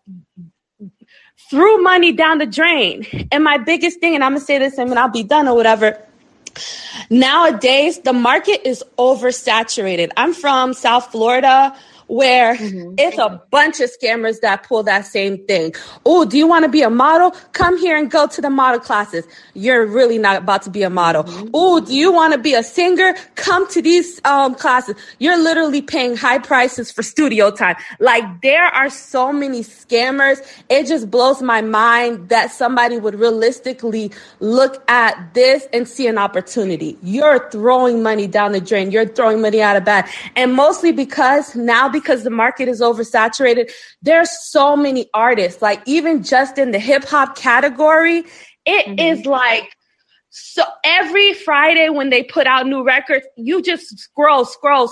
threw money down the drain. And my biggest thing, and I'm gonna say this and then I'll be done or whatever. Nowadays, the market is oversaturated. I'm from South Florida, where it's a bunch of scammers that pull that same thing. Oh, do you want to be a model? Come here and go to the model classes. You're really not about to be a model. Oh, do you want to be a singer? Come to these classes. You're literally paying high prices for studio time. Like, there are so many scammers. It just blows my mind that somebody would realistically look at this and see an opportunity. You're throwing money down the drain. You're throwing money out of bed. And mostly because the market is oversaturated, there's so many artists, like even just in the hip hop category, it is like, so every Friday when they put out new records, you just scroll,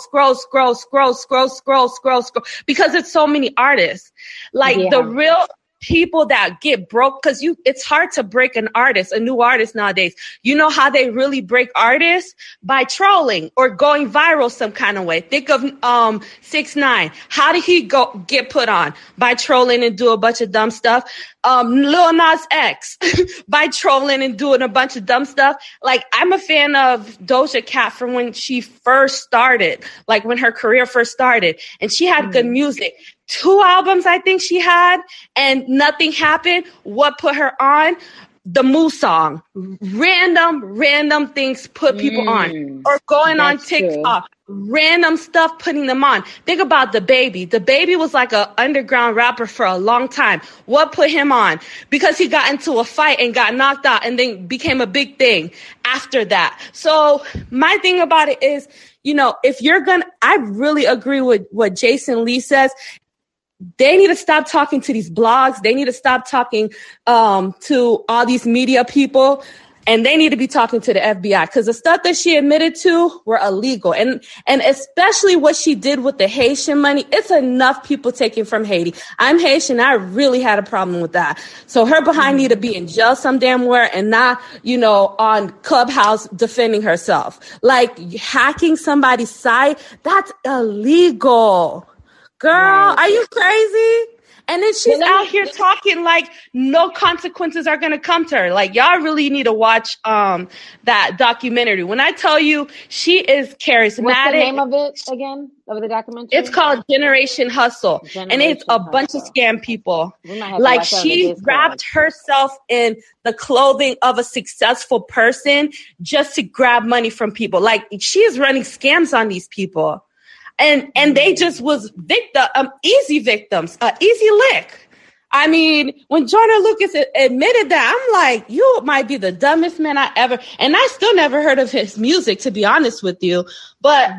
because it's so many artists. Like the real people that get broke, because it's hard to break a new artist nowadays. You know how they really break artists? By trolling or going viral some kind of way. Think of 6ix9ine. How did he get put on? By trolling and do a bunch of dumb stuff. Lil Nas X by trolling and doing a bunch of dumb stuff. Like, I'm a fan of Doja Cat from when she first started, like when her career first started, and she had good music. 2 albums I think she had, and nothing happened. What put her on? The Moo song. Random things put people on. Or going on TikTok. Random stuff putting them on. Think about DaBaby. DaBaby was like an underground rapper for a long time. What put him on? Because he got into a fight and got knocked out and then became a big thing after that. So my thing about it is, if you're I really agree with what Jason Lee says. They need to stop talking to these blogs. They need to stop talking to all these media people. And they need to be talking to the FBI, because the stuff that she admitted to were illegal. And especially what she did with the Haitian money, it's enough people taking from Haiti. I'm Haitian. I really had a problem with that. So her behind need to be in jail some damn where and not, on Clubhouse defending herself. Like, hacking somebody's site, that's illegal. Girl, are you crazy? And then she's out here talking like no consequences are going to come to her. Like, y'all really need to watch that documentary. When I tell you she is charismatic. What's the name of it again, of the documentary? It's called Generation Hustle. And it's a bunch of scam people. Like, she wrapped herself in the clothing of a successful person just to grab money from people. Like, she is running scams on these people. And they just was easy victims, easy lick. I mean, when Joyner Lucas admitted that, I'm like, you might be the dumbest man I ever, and I still never heard of his music, to be honest with you. But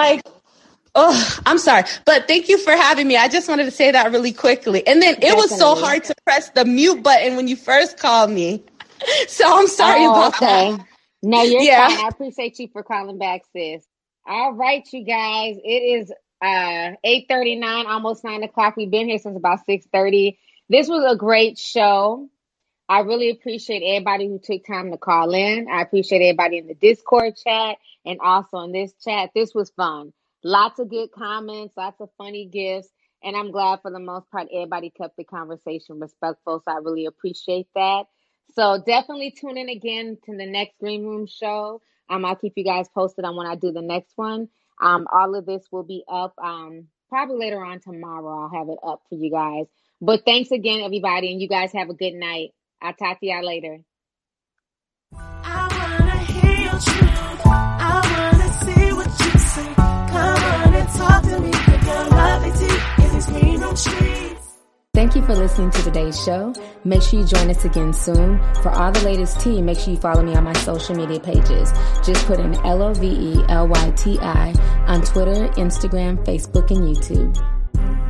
I'm sorry. But thank you for having me. I just wanted to say that really quickly. And then it was so hard to press the mute button when you first called me. So I'm sorry about that. No, you're fine. I appreciate you for calling back, sis. All right, you guys. It is 8:39, almost 9 o'clock. We've been here since about 6:30. This was a great show. I really appreciate everybody who took time to call in. I appreciate everybody in the Discord chat and also in this chat. This was fun. Lots of good comments, lots of funny gifts. And I'm glad for the most part, everybody kept the conversation respectful. So I really appreciate that. So definitely tune in again to the next Green Room show. I'll keep you guys posted on when I do the next one. All of this will be up probably later on tomorrow. I'll have it up for you guys. But thanks again, everybody. And you guys have a good night. I'll talk to y'all later. I wanna hear your truth. I wanna see what you say. Come on and talk to me. Your lovely tea in these Green Room streets. Thank you for listening to today's show. Make sure you join us again soon. For all the latest tea, make sure you follow me on my social media pages. Just put in LOVELYTI on Twitter, Instagram, Facebook, and YouTube.